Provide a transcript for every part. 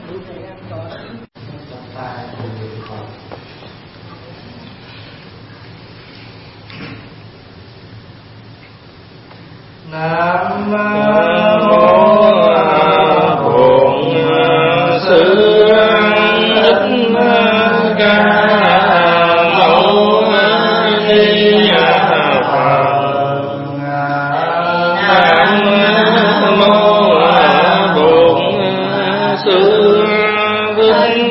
Nam mô Bổn Sư Thích Ca Mâu Ni Phật. Nam mô Bổn Sư Thích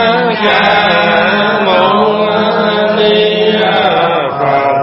Ca Mâu Ni Phật.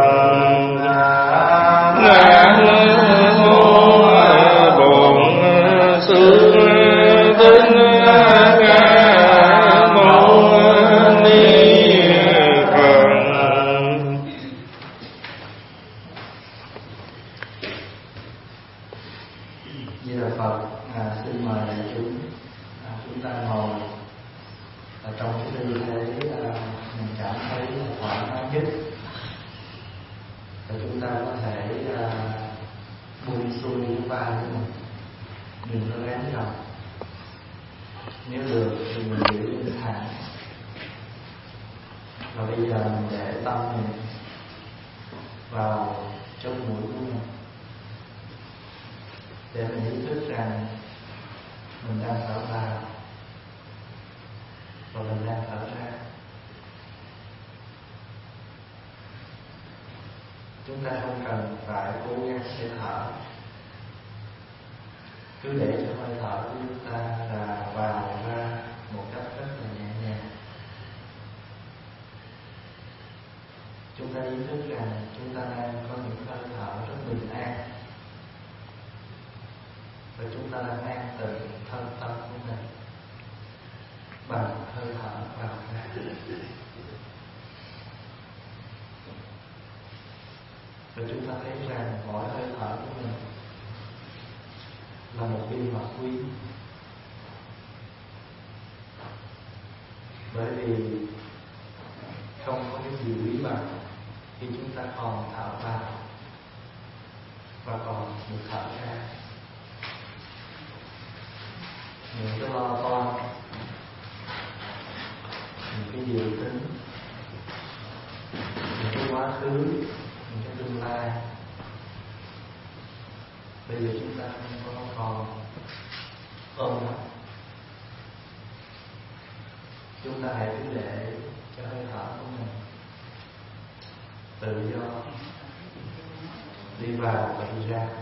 Chúng ta không cần phải cố gắng để thở, cứ để cho hơi thở của chúng ta là vào ra một cách rất là nhẹ nhàng. Chúng ta ý thức rằng chúng ta đang có những hơi thở rất bình an, và chúng ta đang an tịnh thân tâm của mình bằng hơi thở vào ra. Và chúng ta thấy rằng mỗi hơi thở của mình là một bí mật quý, bởi vì không có cái gì quý bằng khi chúng ta còn thở vào và còn được thở ra. Những cái lo toan, những cái dự tính, những cái quá khứ, những cái tương lai, bây giờ chúng ta không có còn ôm nó. Chúng ta hãy cứ để cho hơi thở của mình tự do đi vào và đi ra.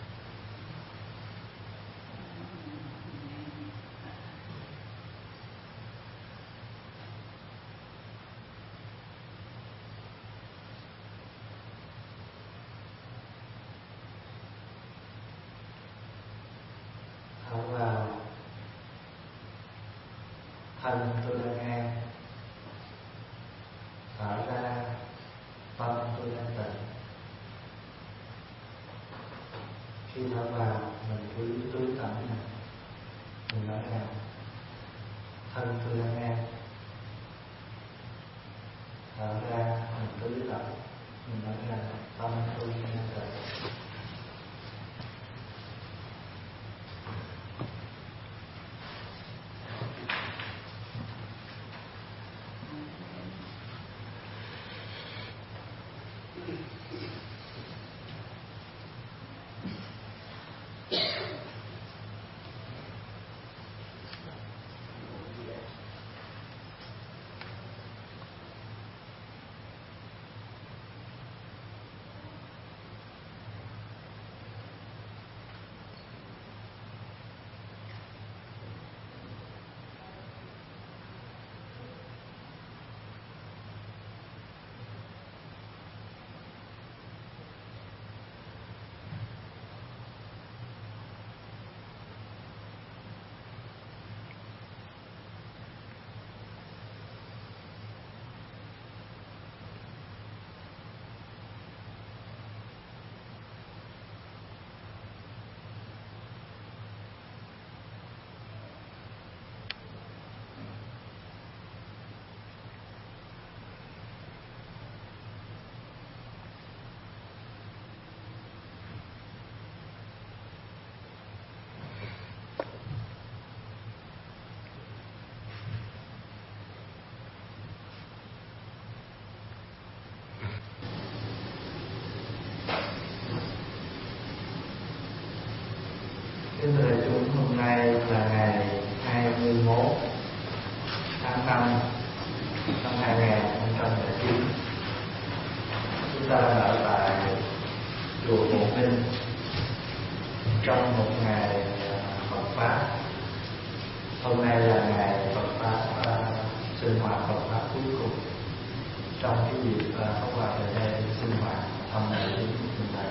Thân tôi đang an, thở ra tâm tôi đang tịnh. Khi thở vào mình cứ tưới tẩm mình nói rằng thân tôi đang an, thở ra mình tưới tẩm mình nói rằng tâm tôi đang tịnh. tháng 5 năm 2009, chúng ta đang ở tại chùa Bộ Minh trong một ngày Phật pháp. Hôm nay là ngày Phật pháp sinh hoạt Phật pháp cuối cùng trong cái dịp Pháp Hòa về đây sinh hoạt thăm đại chúng mình thấy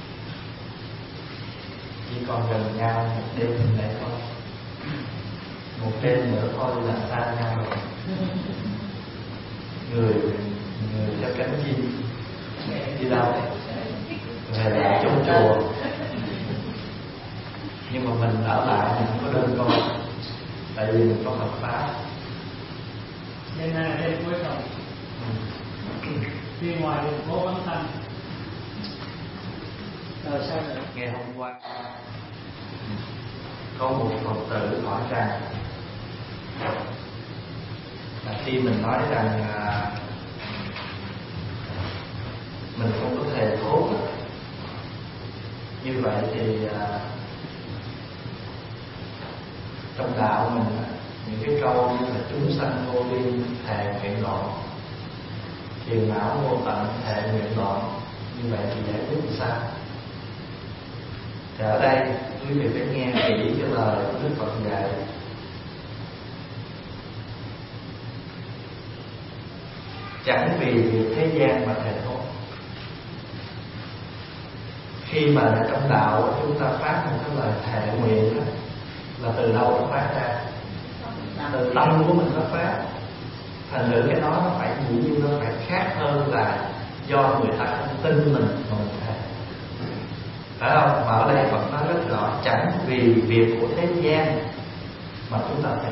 chỉ còn gần nhau một đêm này thôi, một đêm nữa thôi là xa nhau rồi. Người theo cánh chim đi đâu về lại trong chùa, nhưng mà mình ở lại mình không có đơn con, tại vì mình có Phật pháp. Đêm nay là đêm cuối cùng. Đi ngoài đường phố vắng tanh. Rồi sao nữa? Ngày hôm qua có một Phật tử hỏi rằng là khi mình nói rằng mình không có thề thốt, như vậy thì trong đạo mình những cái câu như là chúng sanh vô biên thệ nguyện đoạn, phiền não vô tận thệ nguyện đoạn, như vậy thì giải quyết làm sao? Thì ở đây quý vị phải nghe kỹ cái lời của Đức Phật dạy. Chẳng vì việc thế gian mà thề thốt. Khi mà trong đạo chúng ta phát một cái lời thệ nguyện đó, là từ đâu nó phát ra? Từ tâm của mình nó phát. Thành thử cái đó nó phải dĩ nhiên nó phải khác hơn là do người ta không tin mình mà mình thề, phải không? Mà ở đây Phật nói rất rõ, chẳng vì việc của thế gian mà chúng ta thề.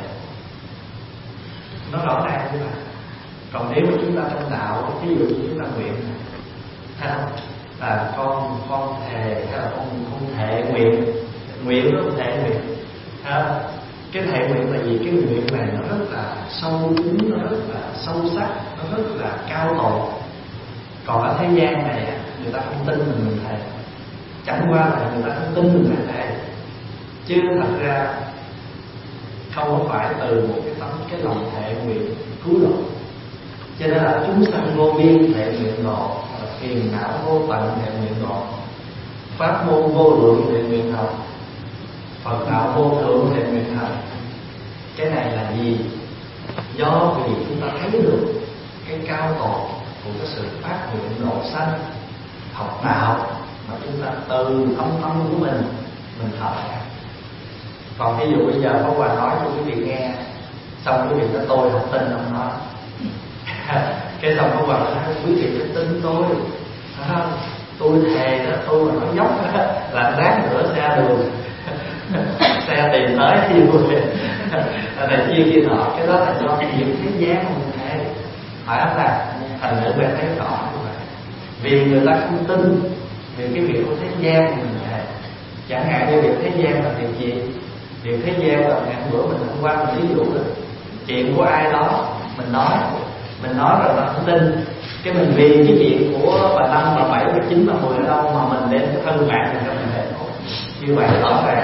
Nó rõ ràng như vậy. Còn nếu mà chúng ta trong đạo, ví dụ như chúng ta nguyện, thấy không? Là con thề, hay là con thệ nguyện, nguyện nó không thệ nguyện. Cái thệ nguyện là gì? Cái nguyện này nó rất là sâu kín, nó rất là sâu sắc, nó rất là cao độ. Còn ở thế gian này người ta không tin mình thề, chẳng qua là người ta không tin mình thề, chứ thật ra không phải từ một cái lòng thệ nguyện cứu độ. Cho nên là chúng sanh vô biên thệ nguyện độ, phiền não vô tận thệ nguyện độ, pháp môn vô lượng thệ nguyện học, Phật đạo vô thượng thệ nguyện học. Cái này là gì? Do vì chúng ta thấy được cái cao độ của cái sự phát nguyện độ sanh học đạo mà chúng ta từ thâm tâm của mình thở. Còn ví dụ bây giờ Pháp Hòa nói cho quý vị nghe, xong quý vị nói tôi không tin ông nói cái xong Pháp Hòa nói quý vị phải tin tôi, không? Tôi thề đó, tôi mà nói dốc đó, là ráng rửa xe đường xe tìm tới thì vui này chia nọ. Cái đó là do việc thế gian mà mình thề, phải không nào? Thành nữ bạn thấy rõ như vậy. Vì người ta không tin vì cái việc của thế gian mà mình thề. Chẳng hạn như việc thế gian là việc gì? Việc thế gian là ngày bữa mình hôm qua mình ví dụ là chuyện của ai đó mình nói rồi mà không tin, cái mình vì cái chuyện của bà Năm, bà Bảy, bà Chín, bà Mười ở đâu mà mình đem cái thân mạng mình cho mình để như vậy rõ ràng.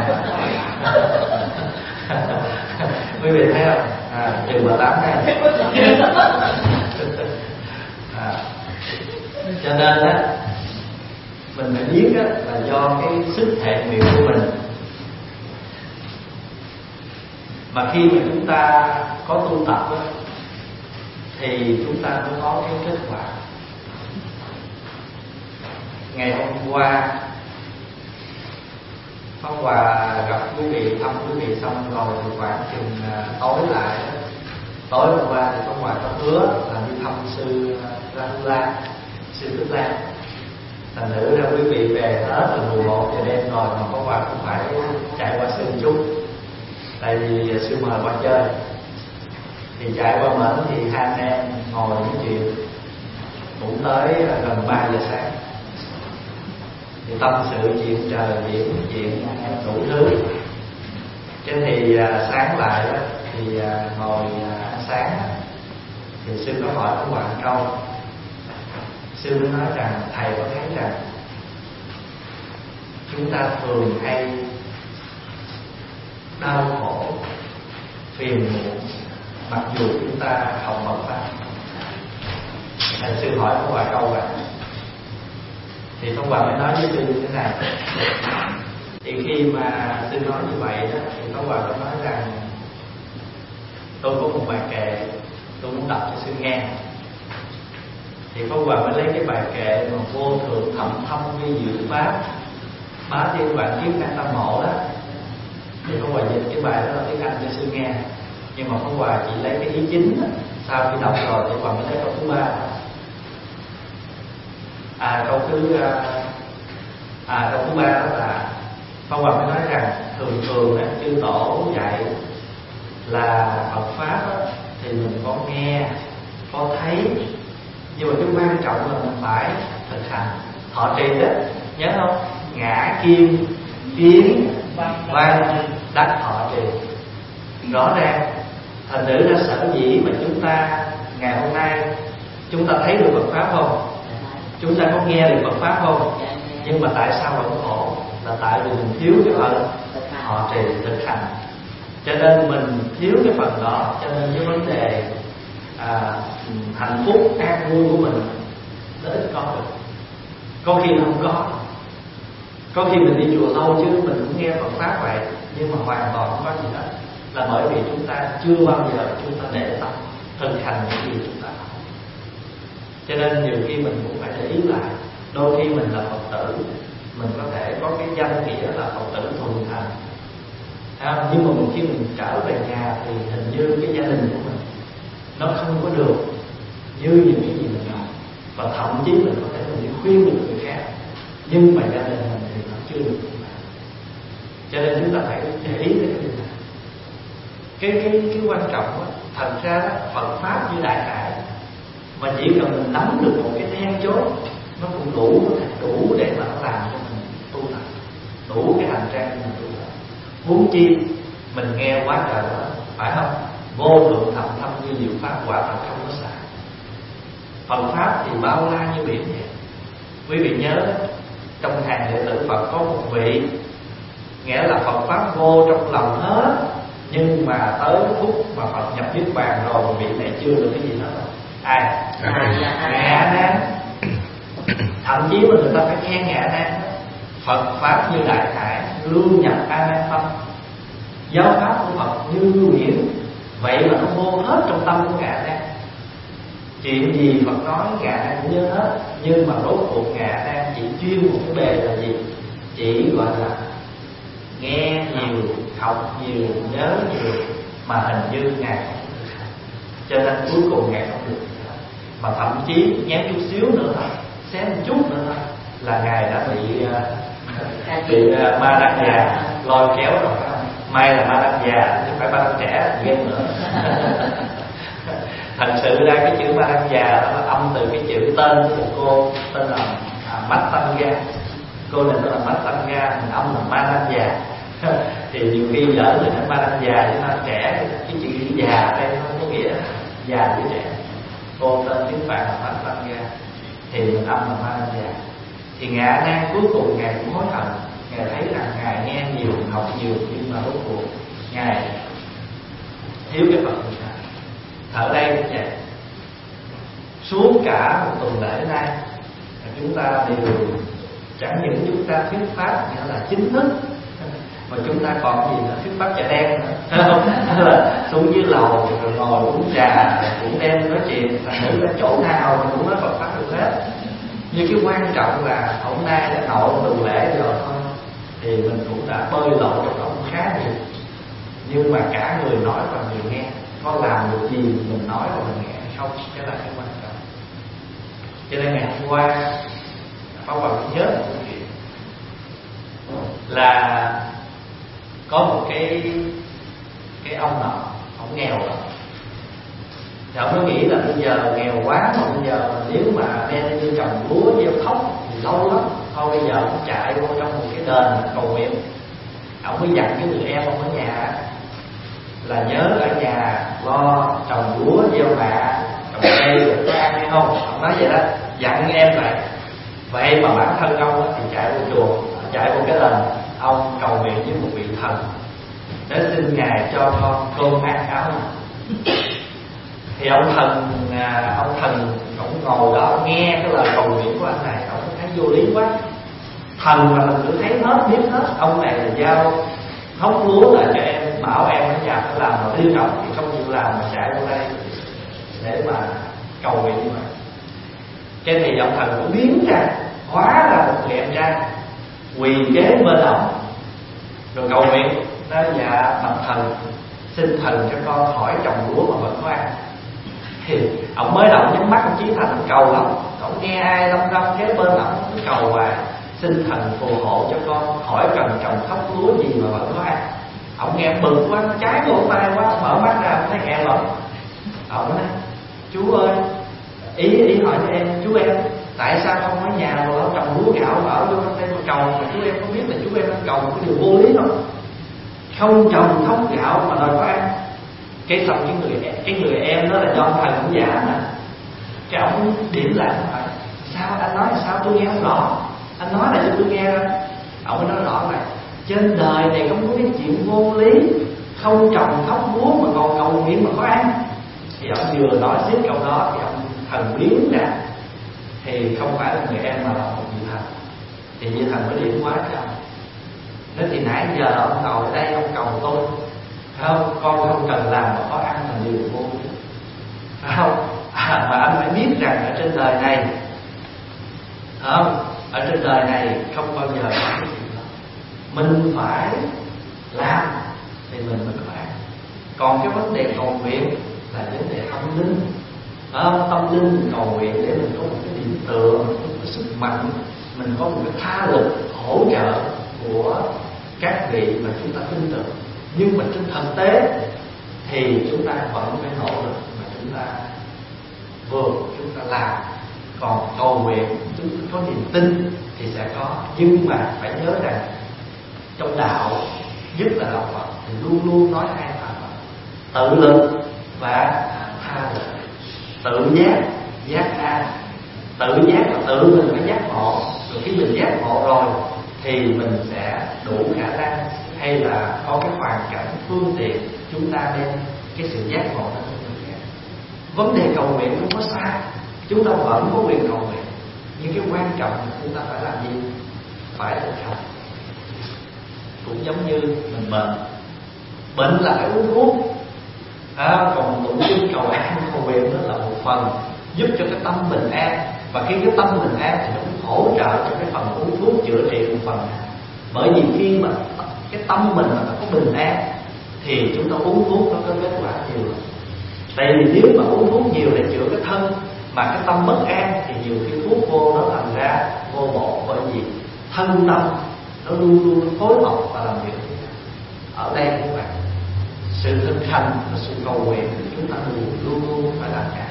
Quý vị thấy không? Chừng bà Tám này. Cho nên á, mình phải biết á, là do cái sức thệ nguyện của mình. Mà khi mà chúng ta có tu tập á, thì chúng ta mới có cái kết quả. Ngày hôm qua Pháp Hòa gặp quý vị, thăm quý vị xong rồi thì khoảng chừng tối lại, tối hôm qua thì Pháp Hòa có hứa là đi thăm sư La, sư Đức Lan. Thành thử ra quý vị về hết là 11 giờ đêm rồi mà Pháp Hòa cũng phải chạy qua sư chút, tại vì sư mời qua chơi. Thì chạy qua mến thì hai anh em ngồi nói chuyện cũng tới gần 3 giờ sáng. Thì tâm sự chuyện trời chuyện đủ thứ. Cái thì sáng lại đó, thì ngồi ăn sáng thì sư có hỏi Pháp Hòa một câu. Sư mới nói rằng thầy có thấy rằng chúng ta thường hay đau khổ, phiền muộn mặc dù chúng ta học Phật pháp. Sư hỏi Pháp Hòa câu vậy, thì Pháp Hòa mới nói với sư như thế này. Thì khi mà sư nói như vậy đó, thì Pháp Hòa mới nói rằng tôi có một bài kệ tôi muốn đọc cho sư nghe. Thì Pháp Hòa mới lấy cái bài kệ mà vô thượng thậm thâm vi diệu pháp bá thiên vạn kiếp năng tâm mộ đó. Thì Pháp Hòa dịch cái bài đó là tiếng Anh cho sư nghe, nhưng mà Pháp Hòa chỉ lấy cái ý chính đó. Sau khi đọc rồi Pháp Hòa mới lấy câu thứ ba. Câu thứ ba đó là Pháp Hòa mới nói rằng thường thường chư tổ dạy là Phật pháp đó, thì mình có nghe có thấy, nhưng mà cái quan trọng là mình phải thực hành thọ trì đó, nhớ không? Ngã kim kiến văn đắc thọ trì. Rõ ràng thành thử ra sở dĩ mà chúng ta ngày hôm nay chúng ta thấy được Phật pháp không, chúng ta có nghe được Phật pháp không, nhưng mà tại sao vẫn khổ? Là tại vì mình thiếu cái phần thọ trì thực hành, cho nên mình thiếu cái phần đó. Cho nên cái vấn đề hạnh phúc an vui của mình nó ít có được, có khi nó không có khi mình đi chùa lâu chứ mình cũng nghe Phật pháp vậy, nhưng mà hoàn toàn không có gì hết. Là bởi vì chúng ta chưa bao giờ chúng ta để tâm thực hành những gì chúng ta học. Cho nên nhiều khi mình cũng phải để ý lại. Đôi khi mình là Phật tử, mình có thể có cái danh nghĩa là Phật tử thuần thành, nhưng mà khi mình trở về nhà thì hình như cái gia đình của mình nó không có được như những cái gì mình học, và thậm chí mình có thể mình đi khuyên được người khác, nhưng mà gia đình mình thì nó chưa được. Cho nên chúng ta phải để ý đến cái điều này. Cái quan trọng đó, thật ra đó, Phật pháp như đại hải, mà chỉ cần mình nắm được một cái then chốt, nó cũng đủ để mà nó làm cho mình tu tập, đủ cái hành trang cho mình tu tập. Huống chi mình nghe quá trời đó, phải không? Vô thượng thậm thâm như diệu pháp, quả thật không có sai. Phật pháp thì bao la như biển vậy. Quý vị nhớ trong hàng đệ tử Phật có một vị, nghĩa là Phật pháp vô trong lòng hết, nhưng mà tới phút mà Phật nhập niết bàn rồi, vị này chưa được cái gì hết rồi. Ai? Ngạ Nan. Thậm chí mà người ta phải khen Ngạ Nan. Phật pháp như đại hải, lưu nhập A Nan tâm. Giáo pháp của Phật như biển, vậy mà nó vô hết trong tâm của Ngạ Nan. Chuyện gì Phật nói Ngạ Nan cũng nhớ hết, nhưng mà rốt cuộc Ngạ Nan chỉ chuyên một cái bề là gì? Chỉ gọi là nghe nhiều, học nhiều, nhớ nhiều, mà hình như Ngài không được. Cho nên cuối cùng Ngài không được. Mà thậm chí nhém chút xíu nữa thôi, xém một chút nữa thôi là Ngài đã bị ma đăng già lôi kéo rồi. May là ma đăng già chứ phải ma đăng trẻ ghét nữa. Thật sự ra cái chữ ma đăng già nó âm từ cái chữ tên của một cô tên là Mattanga. Cô này tên là Mattanga, mình âm là ma đăng già. Thì nhiều khi lỡ người nói ma đăng già chứ ma trẻ, cái chữ già đây không có nghĩa già với trẻ. Cô tên tiếng Phạn là Mattanga, thì mình âm là ma đăng già. Thì Ngạ Nan cuối cùng Ngài cũng hối hận. Ngài thấy rằng Ngài nghe nhiều, học nhiều, nhưng mà rốt cuộc Ngài thiếu cái Phật thực hành. Ở đây cũng vậy. Suốt cả một tuần lễ nay chúng ta đều chẳng những chúng ta thuyết pháp nghĩa là chính thức, mà chúng ta còn gì nữa, thuyết pháp chợ đen nữa. Là xuống dưới lầu rồi ngồi uống trà cũng đem nói chuyện, thành thử là chỗ nào thì cũng nói Phật pháp được hết. Nhưng cái quan trọng là hôm nay đã nội tuần lễ rồi thôi, thì mình cũng đã bơi lội trong đó khá nhiều. Nhưng mà cả người nói và người nghe có làm được gì mình nói và mình nghe hay không, cái là cái quan trọng. Cho nên ngày hôm qua Pháp Hòa nhớ một chuyện là có một cái ông nọ, ông nghèo lắm. Thì ông mới nghĩ là bây giờ nghèo quá, mà bây giờ nếu mà đem đi trồng lúa gieo thóc thì lâu lắm, thôi bây giờ ông chạy vô trong một cái đền cầu nguyện. Ông mới dặn cái người em ông ở nhà là nhớ ở nhà lo trồng lúa gieo mạ, trồng cây rồi có ăn hay không. Ông nói vậy đó, dặn em lại. Vậy mà bản thân ông thì chạy vô chùa, chạy vô cái đền, ông cầu nguyện với một vị thần để xin Ngài cho con cơm ăn áo mặc. Thì ông thần ông ngồi đó nghe cái lời cầu nguyện của anh này, ông thấy vô lý quá. Thần mà mình cứ thấy hết, biết hết. Ông này là giao hốc lúa là cho em, bảo em ở nhà phải làm mà yêu cầu thì không chịu làm mà chạy qua đây để mà cầu nguyện như vậy. Cái thì ông thần cũng biến ra, hóa ra một người em trai quỳ kế bên ông rồi cầu nguyện. Nói dạ bạch thần, xin thần cho con hỏi trồng lúa mà vẫn có ăn. Thì ông mới đầu nhắm mắt, ông Chí Thành ông cầu lắm, ông nghe ai đông đông kế bên ông cứ cầu hoài, xin thần phù hộ cho con hỏi cần trồng thóc lúa gì mà vẫn có ăn. Ông nghe bực quá, nó trái lỗ tai quá, ông mở mắt ra ông thấy nghe lắm. Ông nói chú ơi, ý hỏi cho em, chú em tại sao không ở nhà mà ở trồng lúa gạo mà ở vô trong đây mà cầu, mà chú em có biết là chú em đang cầu một cái điều vô lý không? Không trồng thóc gạo mà đòi có ăn. Cái xong cái người em đó là do thần cũng giả nè. Cái ông điểm lại hỏi sao anh nói là sao tôi nghe không rõ, anh nói lại cho tôi nghe ra. Ông mới nói rõ là trên đời này không có cái chuyện vô lý, không trồng thóc lúa mà còn cầu nguyện mà có ăn. Thì ông vừa nói tiếp câu đó thì ông thần biến ra, thì không phải là người em mà là một vị thần. Thì vị thần mới điểm quá cho ông. Nói thì nãy giờ ông ngồi ở đây ông cầu tôi, phải không? Con không cần làm mà có ăn là điều vô lý, phải không? Mà anh phải biết rằng ở trên đời này, không? Ở trên đời này không bao giờ có cái chuyện đó. Mình phải làm thì mình mới có ăn. Còn cái vấn đề cầu nguyện là vấn đề tâm linh. Tâm linh mình cầu nguyện để mình có một cái điểm tựa, mình có một cái sức mạnh, mình có một cái tha lực hỗ trợ của các vị mà chúng ta tin tưởng. Nhưng mà trên thực tế thì chúng ta vẫn phải nỗ lực mà chúng ta vượt, chúng ta làm. Còn cầu nguyện chúng ta có niềm tin thì sẽ có. Nhưng mà phải nhớ rằng trong đạo, nhất là đạo Phật, thì luôn luôn nói hai pháp: tự lực và tha lực. Tự giác, giác an. Tự giác là tự mình phải giác ngộ. Rồi khi mình giác ngộ rồi thì mình sẽ đủ khả năng hay là có cái hoàn cảnh phương tiện chúng ta đem cái sự giác ngộ đến cho người khác. Vấn đề cầu nguyện không có sai, chúng ta vẫn có quyền cầu nguyện, nhưng cái quan trọng là chúng ta phải làm gì? Phải thực hành. Cũng giống như mình bệnh là phải uống thuốc, còn tụng kinh cầu an cầu nguyện đó là một phần giúp cho cái tâm bình an. Và khi cái tâm bình an thì nó cũng hỗ trợ cho cái phần uống thuốc chữa trị một phần. Bởi vì khi mà cái tâm mình mà nó có bình an thì chúng ta uống thuốc nó có kết quả nhiều. Tại vì nếu mà uống thuốc nhiều để chữa cái thân mà cái tâm bất an thì nhiều khi thuốc vô nó thành ra vô bổ. Bởi vì thân tâm nó luôn luôn phối hợp và làm việc. Ở đây các bạn, sự thực hành và sự cầu nguyện thì chúng ta luôn luôn phải làm cả.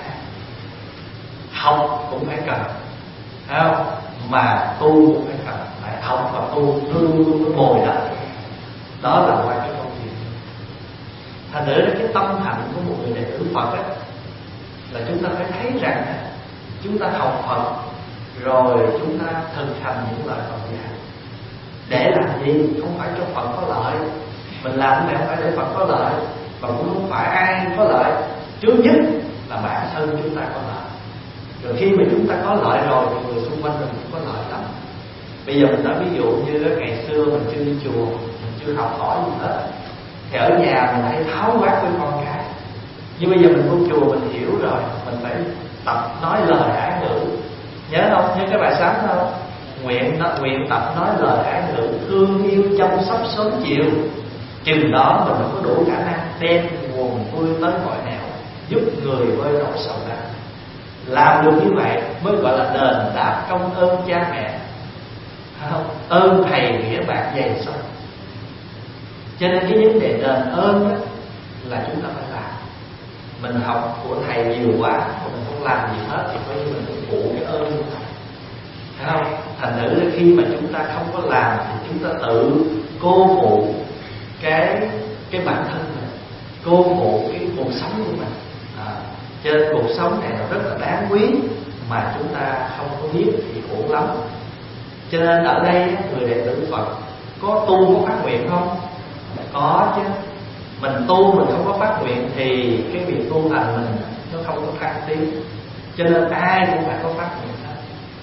Học cũng phải cần, thấy không? Mà tu cũng phải cần. Phải học và tu luôn luôn bồi đắp. Đó là qua cái công việc. Thành ra cái tâm hạnh của một người đệ tử Phật ấy, là chúng ta phải thấy rằng chúng ta học Phật rồi chúng ta thực hành những lời Phật dạy. Để làm gì? Không phải cho Phật có lợi. Mình làm này không phải để Phật có lợi, và cũng không phải ai có lợi. Trước nhất là bản thân chúng ta có lợi. Rồi khi mà chúng ta có lợi rồi thì người xung quanh mình cũng có lợi lắm. Bây giờ mình nói ví dụ như ngày xưa mình chưa đi chùa, mình chưa học hỏi gì hết, thì ở nhà mình hay tháo quát với con cái. Nhưng bây giờ mình vô chùa mình hiểu rồi, mình phải tập nói lời ái ngữ. Nhớ không? Nhớ cái bài sáng không? Nguyện tập nói lời ái ngữ, thương yêu chăm sóc sớm chiều. Chừng đó mình có đủ khả năng đem nguồn vui tới mọi nẻo, giúp người vơi nỗi sầu đau. Làm được như vậy mới gọi là đền đáp công ơn cha mẹ, không? Ơn thầy nghĩa bạc dày sâu. Cho nên cái vấn đề đền ơn đó là chúng ta phải làm. Mình học của thầy nhiều quá mà mình không làm gì hết thì coi như mình cũng phụ cái ơn của thầy, thấy không? Thành thử là khi mà chúng ta không có làm thì chúng ta tự cô phụ cái bản thân mình, cô phụ cái cuộc sống của mình. Cho nên cuộc sống này nó rất là đáng quý, mà chúng ta không có biết thì khổ lắm. Cho nên ở đây người đệ tử Phật có tu có phát nguyện không? Có chứ. Mình tu mình không có phát nguyện thì cái việc tu hành mình nó không có thăng tiến. Cho nên ai cũng phải có phát nguyện hết.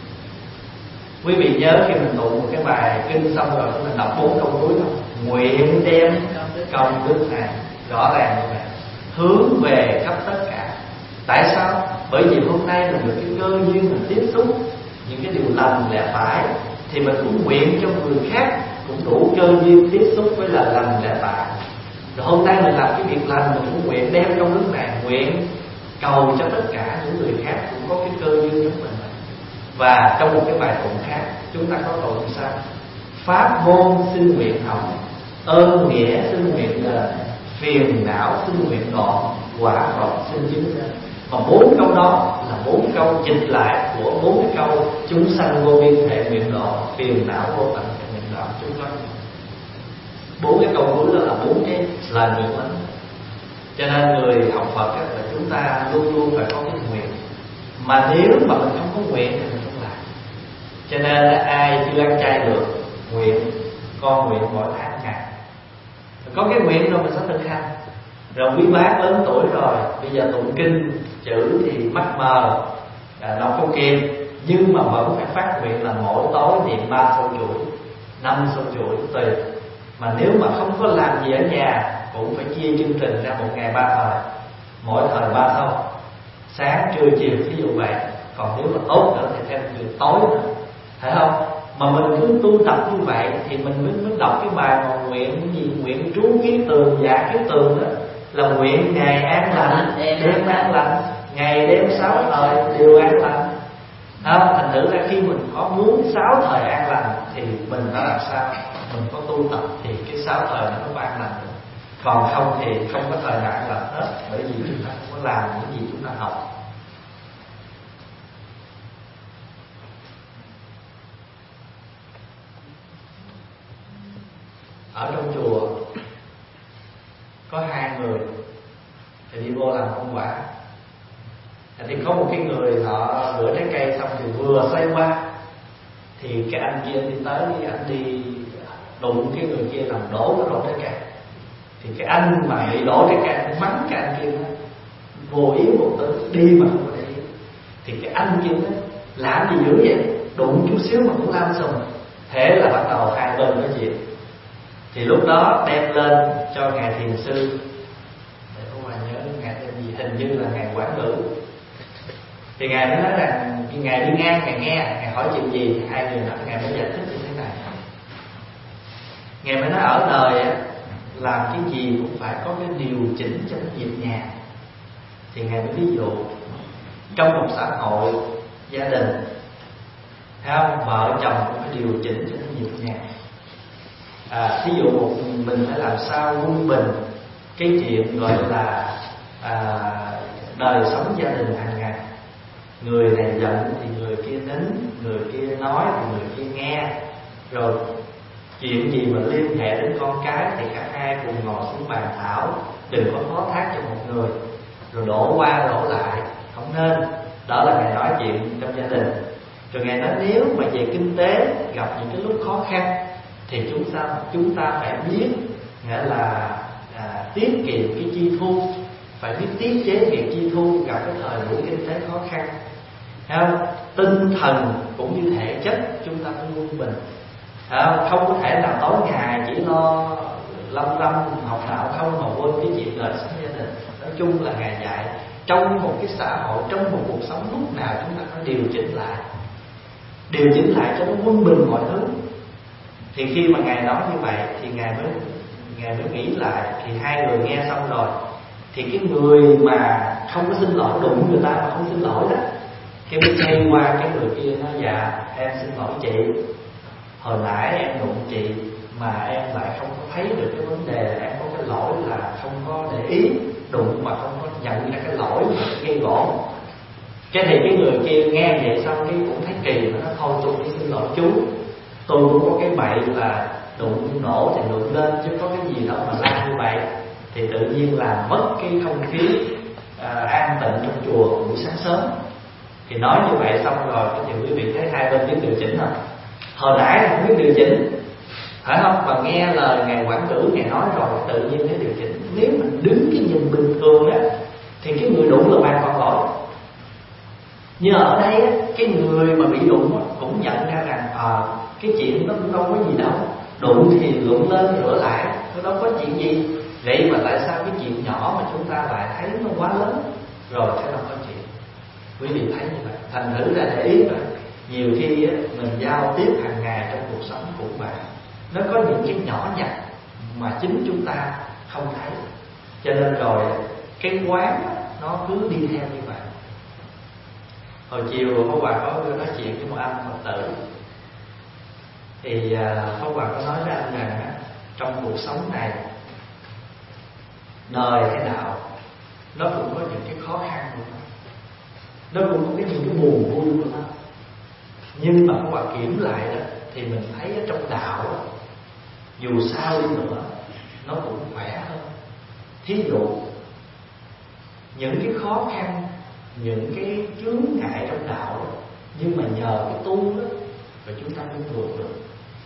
Quý vị nhớ khi mình tụng một cái bài kinh xong rồi mình đọc 4 câu cuối không? Nguyện đem công đức này, rõ ràng như vậy, hướng về khắp tất cả. Tại sao? Bởi vì hôm nay mình được cái cơ duyên mình tiếp xúc những cái điều lành lẽ phải, thì mình cũng nguyện cho người khác cũng đủ cơ duyên tiếp xúc với là lành lẽ phải. Rồi hôm nay mình làm cái việc lành, mình cũng nguyện đem công đức này, nguyện cầu cho tất cả những người khác cũng có cái cơ duyên giống mình. Và trong một cái bài tụng khác chúng ta có tụng sao? Pháp môn xin nguyện học, ơn nghĩa xin nguyện đền, phiền não xin nguyện đoạn, quả Phật xin chứng ra. Mà 4 câu đó là 4 câu dịch lại của 4 cái câu chúng sanh vô biên thể nguyện đoạn, phiền não vô tận thể nguyện đoạn. Chúng có 4 cái câu cuối đó là 4 cái lời nguyện lớn. Cho nên người học Phật là chúng ta luôn luôn phải có cái nguyện. Mà nếu mà mình không có nguyện thì mình không làm. Cho nên là ai chưa ăn chay được, nguyện, con nguyện mỗi tháng ngày. Có cái nguyện rồi mình sẽ thực hành. Rồi quý bác lớn tuổi rồi, bây giờ tụng kinh chữ thì mắt mờ, đọc không kịp, nhưng mà vẫn phải phát nguyện là mỗi tối niệm 3 sâu chuỗi, 5 sâu chuỗi tùy. Mà nếu mà không có làm gì ở nhà cũng phải chia chương trình ra một ngày 3 thời, mỗi thời 3 sâu, sáng trưa chiều ví dụ vậy. Còn nếu mà tốt nữa thì thêm việc tối nữa, phải không? Mà mình cứ tu tập như vậy thì mình mới đọc cái bài mà nguyện gì, nguyện trú kiết tường, dạ kiết tường đó, là nguyện ngày an lành, đêm an lành, ngày đêm 6 thời đều an lành. Thành thử ra khi mình có muốn 6 thời an lành thì mình phải làm sao? Mình có tu tập thì cái 6 thời nó có an lành. Còn không thì không có thời nào an lành hết, bởi vì chúng ta không có làm những gì chúng ta học. Ở trong chùa có 2 người thì đi vô làm công quả. Thì có một cái người họ rửa trái cây xong thì vừa xoay qua thì cái anh kia đi tới, anh đi đụng cái người kia làm đổ cái rổ trái cây. Thì cái anh mà bị đổ trái cây cũng mắng cái anh kia đó, vô ý một tử đi mà không có để ý. Thì cái anh kia đó, làm gì dữ vậy, đụng chút xíu mà cũng làm sùng. Thế là bắt đầu hai bên nói chuyện. Thì lúc đó đem lên cho ngài thiền sư, để không ai nhớ ngài tên gì, hình như là ngài Quảng Ngữ. Thì ngài mới nói rằng ngài đi ngang, ngài nghe, ngài hỏi chuyện gì thì hai người nói, ngài mới giải thích như thế này. Ngài mới nói ở đời á, làm cái gì cũng phải có cái điều chỉnh cho nó nhịp nhàng. Thì ngài mới ví dụ trong một xã hội gia đình, thấy không, vợ chồng cũng phải điều chỉnh cho nó nhịp nhàng. Ví dụ một mình phải làm sao quân bình cái chuyện gọi là đời sống gia đình hàng ngày. Người này giận thì người kia nín, người kia nói thì người kia nghe. Rồi chuyện gì mà liên hệ đến con cái thì cả hai cùng ngồi xuống bàn thảo, đừng có phó thác cho một người rồi đổ qua đổ lại, không nên. Đó là ngài nói chuyện trong gia đình. Rồi ngài nói nếu mà về kinh tế gặp những cái lúc khó khăn thì chúng ta phải biết, nghĩa là tiết kiệm cái chi thu, phải biết tiết chế việc chi thu gặp cái thời buổi kinh tế khó khăn. Không? Tinh thần cũng như thể chất chúng ta phải quân bình. Không có thể nào tối ngày chỉ lo lâm học đạo không mà quên cái chuyện đời sống gia đình. Nói chung là ngài dạy trong một cái xã hội, trong một cuộc sống lúc nào chúng ta phải điều chỉnh lại cho nó quân bình mọi thứ. Thì khi mà ngài nói như vậy thì ngài mới nghĩ lại. Thì hai người nghe xong rồi thì cái người mà không có xin lỗi, đụng người ta mà không xin lỗi đó, cái mới thay qua cái người kia nói dạ em xin lỗi chị, hồi nãy em đụng chị mà em lại không có thấy được cái vấn đề, em có cái lỗi là không có để ý, đụng mà không có nhận ra cái lỗi mà gây gỗ. Cái thì cái người kia nghe vậy xong cái cũng thấy kỳ, nó nói thôi tôi xin lỗi chú, tôi cũng có cái bậy là đụng nổ thì đụng lên, chứ có cái gì đâu mà la như vậy. Thì tự nhiên làm mất cái không khí an tịnh trong chùa buổi sáng sớm. Thì nói như vậy xong rồi thì quý vị thấy hai bên biết điều chỉnh không? Hồi nãy là không biết điều chỉnh, phải không? Mà nghe lời ngài Quảng Cử ngài nói rồi tự nhiên thấy điều chỉnh. Nếu mình đứng cái nhìn bình thường á thì cái người đụng là hoàn toàn lỗi Nhưng ở đây á, cái người mà bị đụng cũng nhận ra rằng cái chuyện nó cũng đâu có gì đâu, đụng thì đụng lên rửa lại, nó đâu có chuyện gì. Vậy mà tại sao cái chuyện nhỏ mà chúng ta lại thấy nó quá lớn rồi sẽ đâu có chuyện. Quý vị thấy như vậy, thành thử ra để ý mà nhiều khi á, mình giao tiếp hàng ngày trong cuộc sống của bạn, nó có những cái nhỏ nhặt mà chính chúng ta không thấy. Cho nên rồi cái quán nó cứ đi theo như vậy. Hồi chiều Pháp Hòa có nói chuyện với một anh Phật tử, thì Pháp Hòa có nói với anh rằng trong cuộc sống này, đời hay đạo, nó cũng có những cái khó khăn của nó cũng có những cái buồn vui của nó. Nhưng mà Pháp Hòa kiểm lại đó, thì mình thấy ở trong đạo đó, dù sao đi nữa nó cũng khỏe hơn. Thí dụ những cái khó khăn, những cái chướng ngại trong đạo đó, nhưng mà nhờ cái tu đó và chúng ta mới vượt được.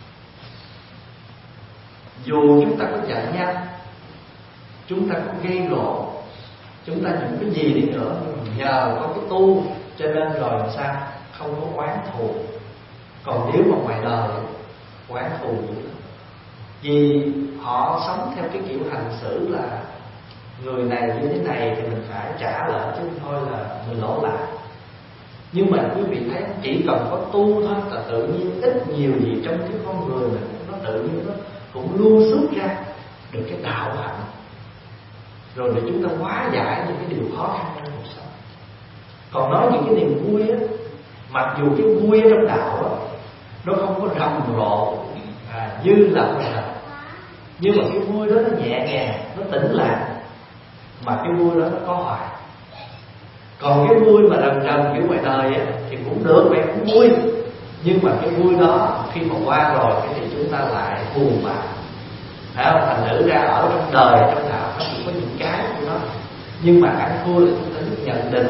Dù chúng ta có chạy nhanh, chúng ta có gây lộn, chúng ta những cái gì đi nữa, nhưng mà nhờ có cái tu cho nên rồi làm sao không có oán thù. Còn nếu mà ngoài đời oán thù dữ lắm. Vì họ sống theo cái kiểu hành xử là người này như thế này thì mình phải trả lại, chứ thôi là mình lỗ lại. Nhưng mà quý vị thấy chỉ cần có tu thôi là tự nhiên ít nhiều gì trong cái con người mình nó tự nhiên nó cũng lưu xuất ra được cái đạo hạnh, rồi để chúng ta hóa giải những cái điều khó khăn trong cuộc sống. Còn nói những cái niềm vui á, mặc dù cái vui ở trong đạo á, nó không có rầm rộ như là ngoài đời, nhưng mà cái vui đó nó nhẹ nhàng, nó tĩnh lặng, mà cái vui đó nó có hoài. Còn cái vui mà rầm rầm kiểu ngoài đời á, thì cũng được, vậy cũng vui, nhưng mà cái vui đó khi mà qua rồi thì chúng ta lại buồn bã, phải không? Thành thử ra ở trong đời, trong đạo nó cũng có những cái của nó, nhưng mà ăn thua là chúng ta biết nhận định.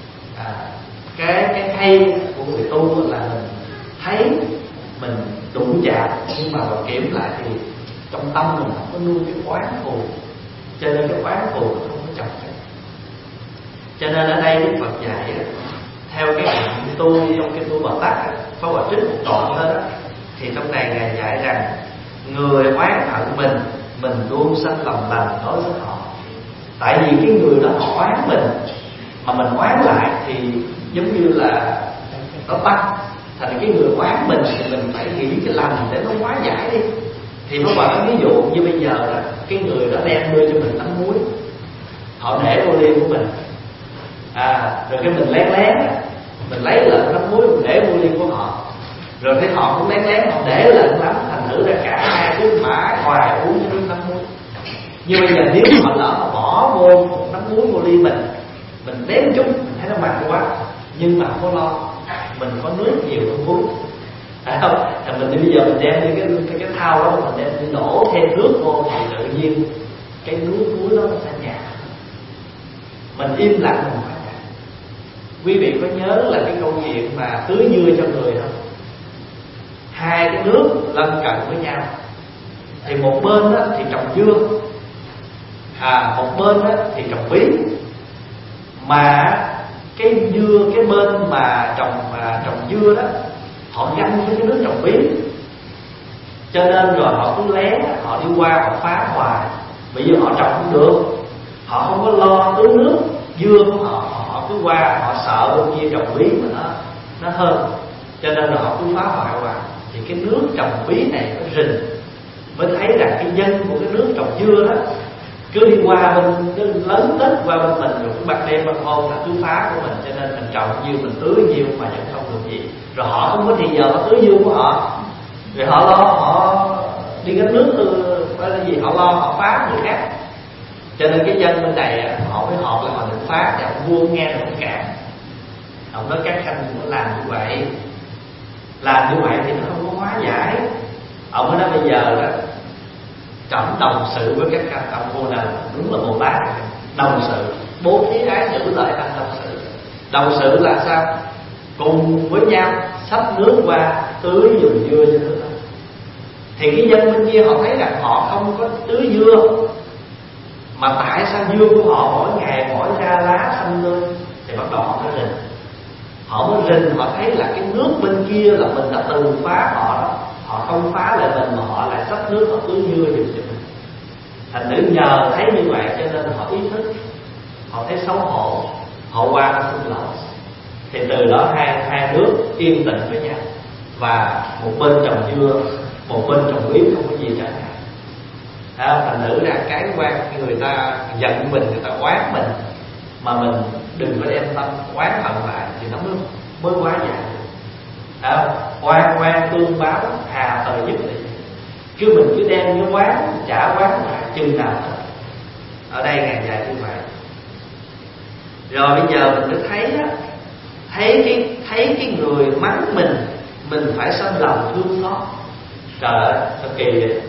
Cái hay của người tu là mình thấy mình đụng chạm, nhưng mà vào kiểm lại thì trong tâm mình không có nuôi cái oán thù, cho nên cái oán thù nó không có chồng chất. Cho nên ở đây Đức Phật dạy theo cái hạnh tu, trong cái tu Bồ Tát Pháp Hòa trích một đoạn đó, thì trong này Ngài dạy rằng người oán hận mình luôn sanh lòng lành đối với họ. Tại vì cái người đó họ oán mình, mà mình oán lại thì giống như là nó tăng. Thành cái người oán mình thì mình phải nghĩ cái lành để nó hóa giải đi. Thì Pháp Hòa nói ví dụ như bây giờ là cái người đó đem đưa cho mình tấm muối, họ để ô liu của mình, rồi cái mình lén lén mình lấy lại tấm muối mình để ô liu của họ, rồi thấy họ cũng lén lén họ để lại lắm, thành thử ra cả hai cứ mãi hoài uống cái tấm muối. Nhưng bây giờ nếu họ lỡ họ bỏ vô một tấm muối vô ly mình đếm chút mình thấy nó mặn quá, nhưng mà không có lo, mình có nước nhiều hơn muối, phải không? Thì mình bây giờ mình đem đi cái thau đó, mình đem đi đổ thêm nước vô thì tự nhiên cái nước muối đó nó sẽ nhạt. Mình im lặng mình hóa giải. Quý vị có nhớ là cái câu chuyện mà tưới dưa cho người không? Hai cái nước lân cận với nhau, thì một bên đó thì trồng dưa, một bên đó thì trồng bí. Mà cái bên mà trồng dưa đó, họ ganh với cái nước trồng bí, cho nên rồi họ cứ lén, họ đi qua họ phá hoài. Bây giờ họ trồng không được, họ không có lo tưới nước dưa của họ, họ cứ qua họ sợ bên kia trồng bí mà nó hơn, cho nên là họ cứ phá hoại hoài. Thì cái nước trồng bí này nó rình, mới thấy rằng cái dân của cái nước trồng dưa đó cứ đi qua bên, cứ lớn tết qua bên mình, rồi cứ ban đêm ban hôm là cứ phá của mình, cho nên mình trồng nhiều mình tưới nhiều mà vẫn không được gì. Rồi họ không có thì giờ họ tưới dưa của họ, rồi họ lo họ đi gánh nước hay là gì, họ lo họ phá người khác. Cho nên cái dân bên này họ mới họp lại họ định phá, thì ông vua nghe được cản. Ông nói các khanh đừng có làm như vậy, làm như vậy thì nó không có hóa giải. Ông mới nói bây giờ đó trọng đồng sự với các khanh. Ông vua nào đúng là Bồ Tát, đồng sự, bố thí ái nữ lợi tăng đồng sự. Đồng sự là sao? Cùng với nhau xách nước qua tưới vườn dưa cho nước. Thì cái dân bên kia họ thấy rằng họ không có tưới dưa, mà tại sao dưa của họ mỗi ngày mỗi ra lá xanh tươi, thì bắt đầu họ mới rình. Họ trình họ thấy là cái nước bên kia là mình đã từng phá họ đó, họ không phá lại mình mà họ lại xách nước họ tưới mưa giùm cho mình. Thành nữ nhờ thấy như vậy cho nên họ ý thức, họ thấy xấu hổ, họ qua họ xin lỗi. Thì từ đó hai nước yên tĩnh với nhau, và một bên trồng dưa, một bên trồng bí, không có gì trở ngại. Thành nữ ra cái quan người ta giận mình, người ta oán mình, mà mình đừng có đem tâm oán hận lại thì nó mới quá giải. Oan tương báo hà thời dứt thì chứ mình cứ đem cái oán trả oán lại chừng nào hết. Ở đây ngài dạy như vậy. Rồi bây giờ mình mới thấy á, thấy cái người mắng mình phải sanh lòng thương xót. Trời ơi, thật kỳ vậy.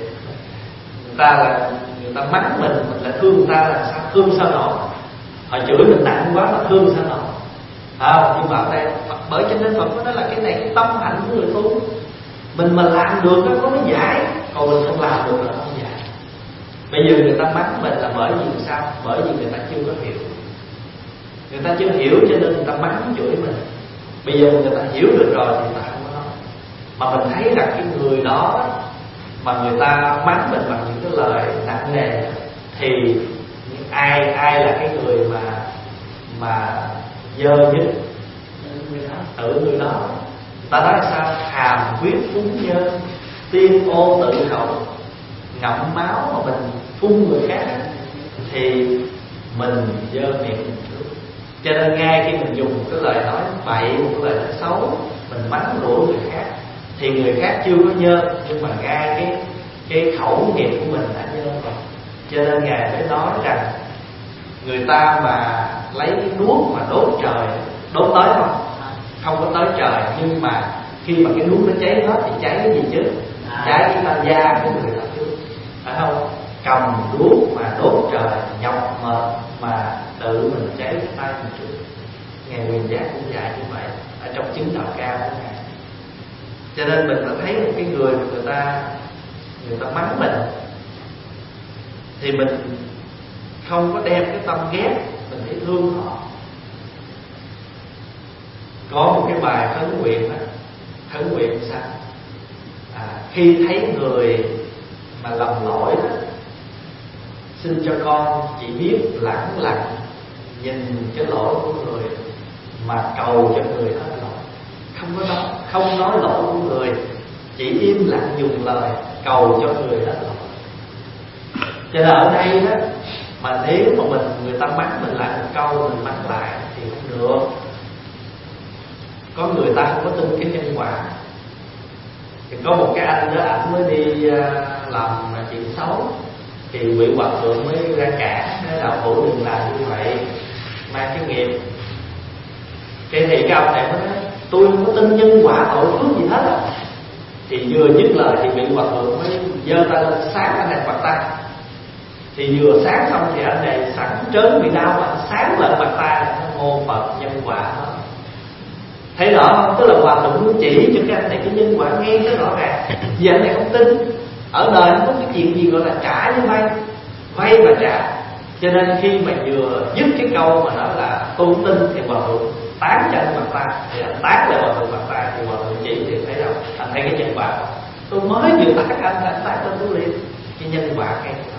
Người ta mắng mình lại thương người ta là sao? Thương sao nổi? Họ chửi mình nặng quá mà thương sao nổi? Nhưng mà ở đây bởi cho nên Phật có nói là cái này cái tâm hạnh của người tu. Mình mà làm được nó có mới giải, còn mình không làm được là không giải. Bây giờ người ta mắng mình là bởi vì sao? Bởi vì người ta chưa có hiểu. Người ta chưa hiểu cho nên người ta mắng chửi mình. Bây giờ người ta hiểu được rồi thì người ta không có nói. Mà mình thấy rằng cái người đó mà người ta mắng mình bằng những cái lời nặng nề thì ai là cái người mà dơ nhất? Người đó. Ta nói là sao? Hàm huyết phúng nhân, tiên ô tự khẩu. Ngậm máu mà mình phun người khác thì mình dơ miệng mình trước. Cho nên ngay khi mình dùng cái lời nói bậy, một cái lời nói xấu, mình mắng đuổi người khác thì người khác chưa có dơ, nhưng mà ngay cái khẩu nghiệp của mình đã dơ rồi. Cho nên Ngài mới nói rằng người ta mà lấy cái đuốc mà đốt trời, đốt tới không? Không có tới trời, nhưng mà khi mà cái đuốc nó cháy hết thì cháy cái gì chứ? Cháy cái ta da của người ta trước, phải không? Cầm đuốc mà đốt trời, nhọc mệt mà tự mình cháy cái tay mình trước. Ngài Huyền Giác cũng dạy như vậy ở trong chứng đạo cao của Ngài. Cho nên mình có thấy một cái người mà người ta mắng mình thì mình không có đem cái tâm ghét, mình thấy thương họ. Có một cái bài khấn nguyện đó, khấn nguyện sao? Khi thấy người mà lầm lỗi đó, xin cho con chỉ biết lẳng lặng nhìn cái lỗi của người mà cầu cho người hết lỗi. Không nói lỗi của người, chỉ im lặng dùng lời cầu cho người hết lỗi. Cho nên ở đây đó, mà nếu mà người ta mắng mình lại một câu, mình mắng lại thì không được. Có người ta không có tin cái nhân quả. Thì có một cái anh đó, ảnh mới đi làm chuyện xấu thì vị hòa thượng mới ra cản, nói là phụ đừng làm như vậy, mang cái nghiệp. Cái thì cái ông này mới nói tôi không có tin nhân quả tội phước gì hết á. Thì vừa dứt lời thì vị hòa thượng mới giơ tay lên sáng anh này mặt tay. Thì vừa sáng xong thì anh này sẵn trớn bị đau mà sáng lên mặt tay, mô Phật nhân quả đó. Thấy rõ không? Tức là hòa thượng muốn chỉ cho cái anh này cái nhân quả nghe rất rõ ràng. Vì anh này không tin, ở đời không có cái chuyện gì gọi là trả với vay mà trả. Cho nên khi mà vừa dứt cái câu mà nói là tôi không tin thì hòa thượng tán cho anh mặt tay, thì anh tán lại hòa thượng mặt tay, thì hòa thượng chỉ thì thấy đâu, anh thấy cái nhân quả. Tôi mới vừa tán anh tán lên tôi liền cái nhân quả ngay đó.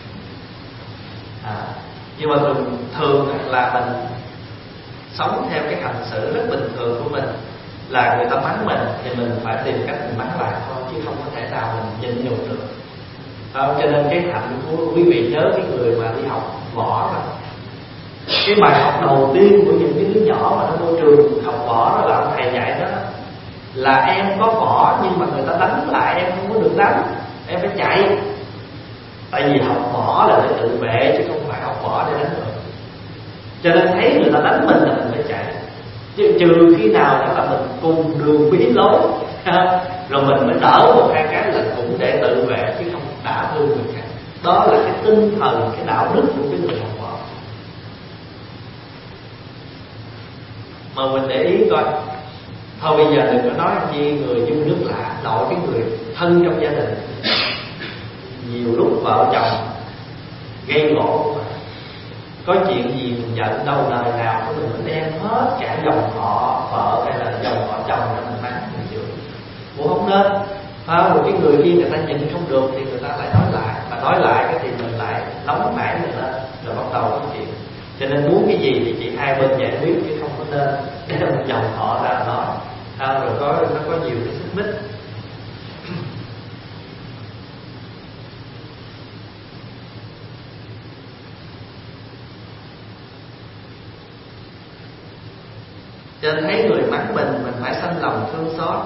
Nhưng mà thường là mình sống theo cái hành xử rất bình thường của mình, là người ta mắng mình thì mình phải tìm cách mình mắng lại thôi, chứ không có thể nào mình nhịn nhục được. Cho nên cái hạnh của quý vị nhớ cái người mà đi học võ rồi, cái bài học đầu tiên của những cái đứa nhỏ mà nó vô trường học võ đó là ông thầy dạy đó là em có võ nhưng mà người ta đánh lại em không có được đánh, em phải chạy. Tại vì học võ là để tự vệ chứ không phải học võ để đánh người. Cho nên thấy người ta đánh mình là mình phải chạy. Chứ trừ khi nào đó là mình cùng đường bí lối rồi mình mới đỡ một hai cái là cũng để tự vệ chứ không đả thương người khác. Đó là cái tinh thần, cái đạo đức của cái người học võ. Mà mình để ý coi, thôi bây giờ đừng có nói chi người dung nước lạ, nội cái người thân trong gia đình. Nhiều lúc vợ chồng gây gổ, có chuyện gì mình giận đâu đời nào của mình đem hết cả dòng họ vợ hay là chồng là mình mắng mình chửi cũng không nên. Rồi cái người kia người ta nhìn không được thì người ta lại nói lại, mà nói lại cái thì mình lại nóng nảy mình lên rồi bắt đầu nói chuyện. Cho nên muốn cái gì thì chỉ hai bên giải quyết chứ không có nên để một dòng họ ra nói. Rồi nó có nhiều cái xích mích. Cho nên thấy người mắng mình phải sanh lòng thương xót.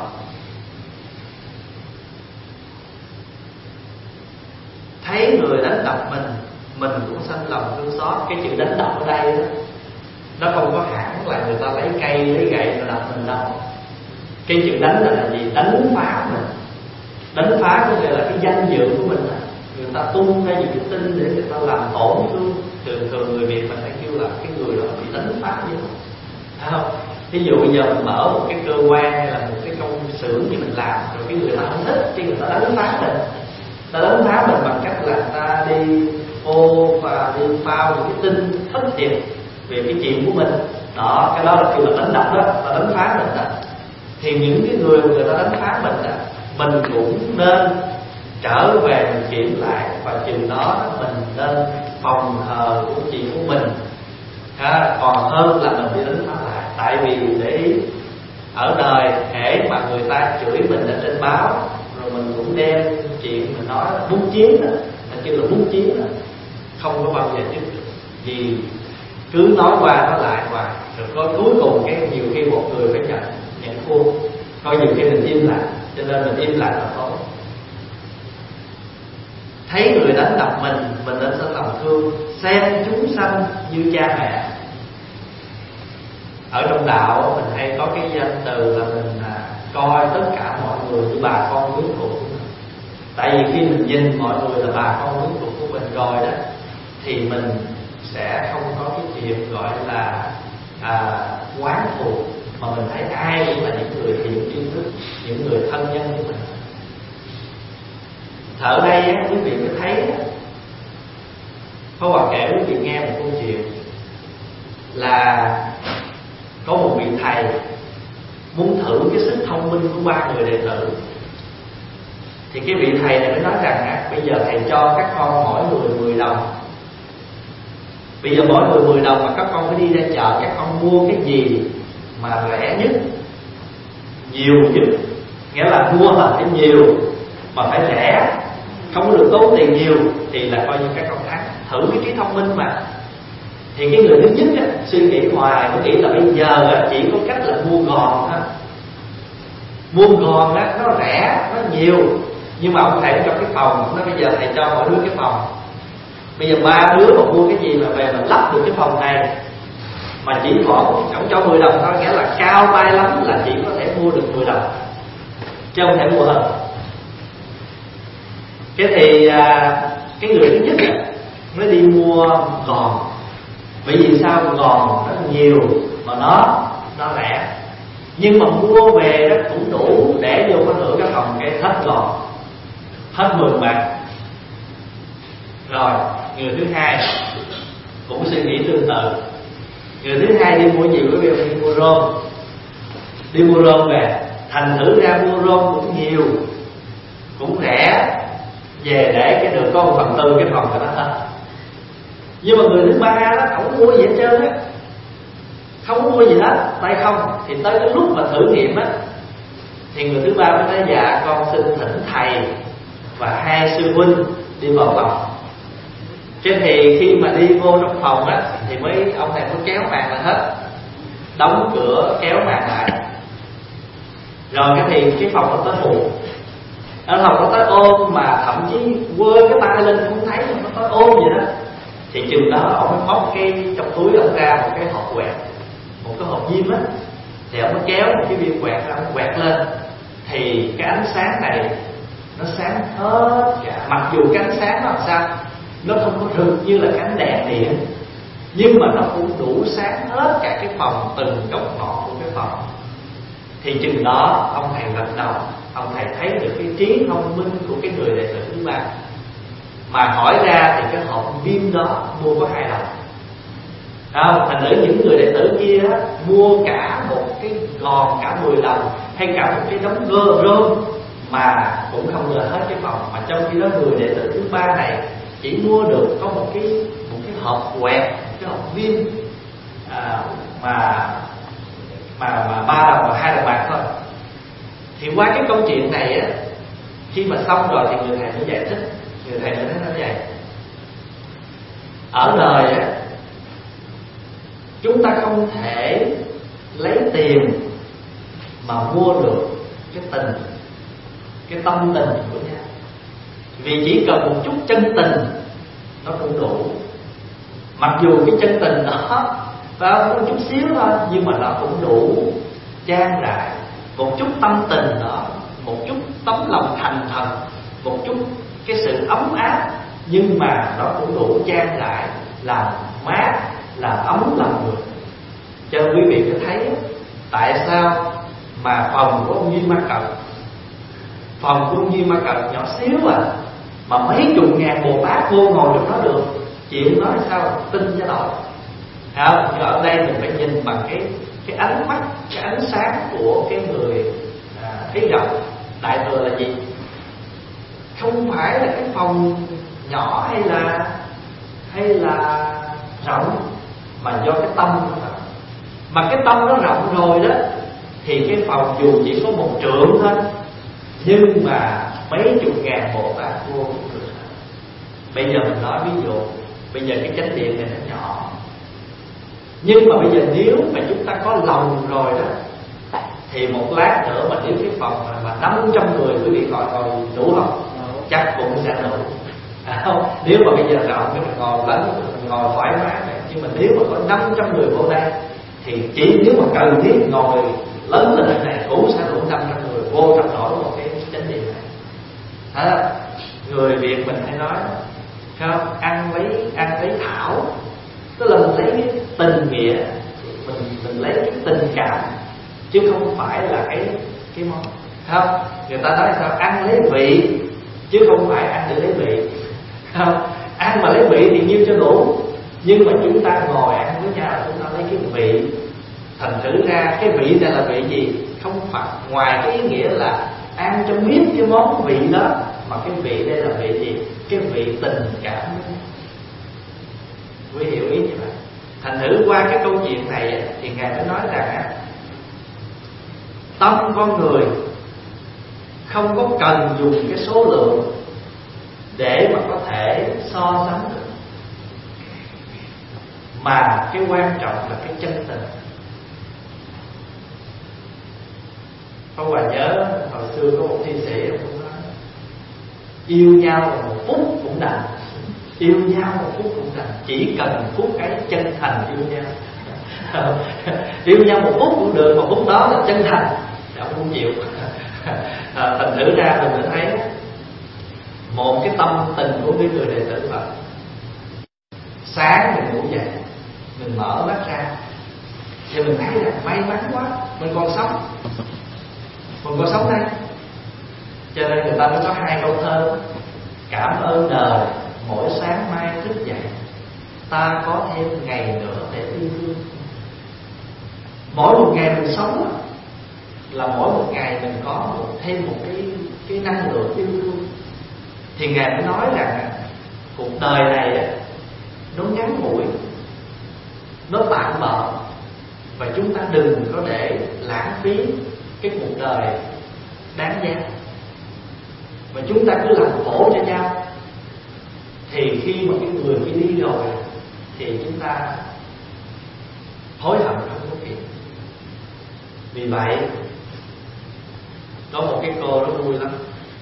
Thấy người đánh đập mình cũng sanh lòng thương xót. Cái chữ đánh đập ở đây đó, nó không có hẳn là người ta lấy cây lấy gậy rồi đập mình đâu. Cái chữ đánh là gì? Đánh phá mình. Đánh phá có nghĩa là cái danh dự của mình đó. Người ta tung ra những cái tin để người ta làm tổn thương. Thường người Việt mình phải kêu là cái người đó bị đánh phá như vậy, phải không? Ví dụ bây giờ mình mở một cái cơ quan hay là một cái công xưởng gì mình làm, rồi cái người ta không thích thì người ta đánh phá mình. Ta đánh phá mình bằng cách là ta đi ô và đi phao những cái tin thất thiệt về cái chuyện của mình. Đó, cái đó là kêu là đánh đập đó, ta đánh phá mình đó. Thì những cái người ta đánh phá mình đó, mình cũng nên trở về mình kiểm lại, và chừng đó mình nên phòng hờ của chuyện của mình, còn hơn là mình bị đánh phá lại. Tại vì để ý ở đời hễ mà người ta chửi mình ở trên báo rồi mình cũng đem chuyện mình nói muốn chiến đó, mình kêu là muốn chiến đó, không có bao giờ dứt được. Vì cứ nói qua nói lại hoài, rồi có cuối cùng cái nhiều khi một người phải nhận thua. Coi nhiều khi mình im lặng, cho nên mình im lặng là tốt. Thấy người đánh đập mình nên sanh lòng thương, xem chúng sanh như cha mẹ. Ở trong đạo mình hay có cái danh từ là mình coi tất cả mọi người như bà con quyến thuộc của mình. Tại vì khi mình nhìn mọi người là bà con quyến thuộc của mình rồi đó, thì mình sẽ không có cái chuyện gọi là quán thù, mà mình thấy ai cũng là những người thiện tri thức, những người thân nhân của mình. Ở đây quý vị mới thấy Pháp Hòa kể quý vị nghe một câu chuyện là có một vị thầy muốn thử cái sức thông minh của 3 người đệ tử. Thì cái vị thầy này mới nói rằng bây giờ thầy cho các con mỗi người 10 đồng. Bây giờ mỗi người 10 đồng mà các con phải đi ra chợ, các con mua cái gì mà rẻ nhất, nhiều nhất, nghĩa là mua là phải nhiều mà phải rẻ, không có được tốn tiền nhiều, thì là coi như các con thắng. Thử cái trí thông minh mà. Thì cái người thứ nhất suy nghĩ hoài, nó nghĩ là bây giờ chỉ có cách là mua gòn thôi. Mua gòn nó rẻ, nó nhiều. Nhưng mà ông thầy cho cái phòng, nó bây giờ thầy cho mỗi đứa cái phòng. Bây giờ 3 đứa mà mua cái gì mà về mình lắp được cái phòng này, mà chỉ có ông cho 10 đồng thôi, nghĩa là cao tay lắm là chỉ có thể mua được 10 đồng, chứ không thể mua hơn. Cái thì cái người thứ nhất mới đi mua gòn. Bởi vì sao? Gòn nó nhiều mà nó rẻ. Nhưng mà mua về đó cũng đủ để vô có nửa cái phòng, cái hết gòn, hết 10 bạc. Rồi người thứ hai cũng suy nghĩ tương tự. Người thứ hai đi mua nhiều, cái việc đi mua rơm. Đi mua rơm về, thành thử ra mua rơm cũng nhiều, cũng rẻ, về để cái được có 1/4 cái phòng của nó hết. Nhưng mà người thứ ba đó không mua gì hết trơn á, không mua gì hết, tay không. Thì tới cái lúc mà thử nghiệm á, thì người thứ ba mới nói dạ con xin thỉnh thầy và 2 sư huynh đi vào phòng. Cái thì khi mà đi vô trong phòng á, thì mấy ông thầy mới kéo màn lại hết, đóng cửa kéo màn lại. Rồi cái thì cái phòng nó tới hụt, ở phòng nó tới ôm, mà thậm chí quơ cái tay lên không thấy, nó tới ôm vậy đó. Thì chừng đó ông mới móc cái trong túi ông ra một cái hộp quẹt, một cái hộp diêm á. Thì ông mới kéo một cái viên quẹt ra, ông quẹt lên. Thì cái ánh sáng này nó sáng hết cả. Mặc dù cái ánh sáng nó làm sao, nó không có rực như là cái ánh đèn điện, nhưng mà nó cũng đủ sáng hết cả cái phòng, từng góc ngọn của cái phòng. Thì chừng đó ông thầy gật đầu, ông thầy thấy được cái trí thông minh của cái người đệ tử thứ ba. Mà hỏi ra thì cái hộp viêm đó mua có 2 đồng. Thành thử những người đệ tử kia mua cả một cái còn cả 10 đồng hay cả một cái đống rơm mà cũng không lừa hết cái phòng. Mà trong khi đó người đệ tử thứ ba này chỉ mua được có một cái hộp quẹt, cái hộp viên mà 3 đồng và 2 đồng bạc thôi. Thì qua cái câu chuyện này á, khi mà xong rồi thì người thầy mới giải thích. Người thầy mới nói như vậy: ở đời á, chúng ta không thể lấy tiền mà mua được cái tình, cái tâm tình của nhau. Vì chỉ cần một chút chân tình nó cũng đủ. Mặc dù cái chân tình đó và một chút xíu thôi, nhưng mà nó cũng đủ trang trải. Một chút tâm tình đó, một chút tấm lòng thành thật, một chút cái sự ấm áp, nhưng mà nó cũng đủ trang trải, làm mát, làm ấm lòng người. Cho nên quý vị có thấy tại sao mà phòng của ông Duy Ma Cật, phòng của ông Duy Ma Cật nhỏ xíu mà mấy chục ngàn Bồ Tát vô ngồi trong đó được. Chuyện nói sao tin cho nổi. Nhưng ở đây mình phải nhìn bằng cái ánh mắt, cái ánh sáng của cái người thấy rộng. Đại thừa là gì? Không phải là cái phòng nhỏ hay là rộng, mà do cái tâm nó rộng. Mà cái tâm nó rộng rồi đó thì cái phòng dù chỉ có 1 trượng thôi, nhưng mà mấy chục ngàn Bồ Tát vô cũng được. Bây giờ mình nói ví dụ, bây giờ cái chánh điện này nó nhỏ, nhưng mà bây giờ nếu mà chúng ta có lòng rồi đó, thì một lát nữa mà nếu cái phòng mà 500 người quý vị ngồi đủ không? Chắc cũng sẽ đủ. Không? Nếu mà bây giờ rộng thì mình ngồi lớn, mình ngồi thoải mái này. Nhưng mà nếu mà có 500 người vô đây thì chỉ nếu mà cần thiết ngồi lớn lên thế này cũng sẽ đủ 500 người vô trong nổi một cái chánh điện này. Người Việt mình hay nói không, ăn lấy thảo, tức là mình lấy cái tình nghĩa, mình lấy cái tình cảm, chứ không phải là cái món. Không, người ta nói sao ăn lấy vị, chứ không phải ăn để lấy vị. Không, ăn mà lấy vị thì nhiêu cho đủ, nhưng mà chúng ta ngồi ăn với nhau chúng ta lấy cái vị. Thành thử ra cái vị này là vị gì? Không phải ngoài cái ý nghĩa là ăn cho biết cái món vị đó, mà cái vị đây là vị gì? Cái vị tình cảm. Quý hiểu ý như vậy. Thành thử qua cái câu chuyện này thì Ngài mới nói rằng tâm con người không có cần dùng cái số lượng để mà có thể so sánh được, mà cái quan trọng là cái chân tình. Có Hòa nhớ hồi xưa có một thi sĩ cũng nói yêu nhau một phút cũng đành, yêu nhau một phút cũng đành, chỉ cần phút cái chân thành yêu nhau. Yêu nhau một phút cũng được, mà phút đó là chân thành, ông không chịu. Thành thử ra mình mới thấy một cái tâm tình của cái người đệ tử Phật. Sáng mình ngủ dậy, mình mở mắt ra thì mình thấy là may mắn quá, mình còn sống, đây. Cho nên người ta mới có 2 câu thơ: cảm ơn đời mỗi sáng mai thức dậy, ta có thêm ngày nữa để yêu thương. Mỗi một ngày mình sống là mỗi một ngày mình có thêm một cái năng lượng yêu thương. Thì Ngài mới nói rằng cuộc đời này nó ngắn ngủi, nó tạm bợ, và chúng ta đừng có để lãng phí cái cuộc đời đáng giá. Mà chúng ta cứ làm khổ cho nhau, thì khi mà cái người kia đi rồi thì chúng ta hối hận không có kịp. Vì vậy có một cái cô nó vui lắm.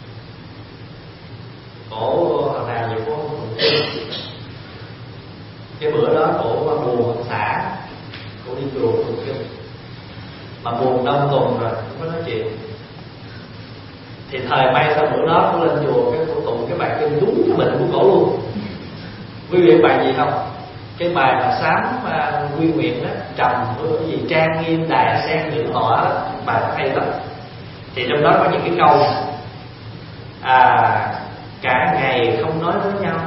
Cổ hồi nào vậy cô không tụng kinh. Cái bữa đó cổ buồn ông xã, cổ đi chùa tụng kinh, mà buồn đông tuần rồi không có nói chuyện. Thì thời may sau bữa đó cổ lên chùa, cái cổ tụng cái bài kinh đúng cái bệnh của cổ luôn. Quý vị biết bài gì không? Cái bài mà sám quy nguyện đó, trầm cái gì trang nghiêm đại sen nhượng tọa đó, bài đó hay lắm. Thì trong đó có những cái câu cả ngày không nói với nhau,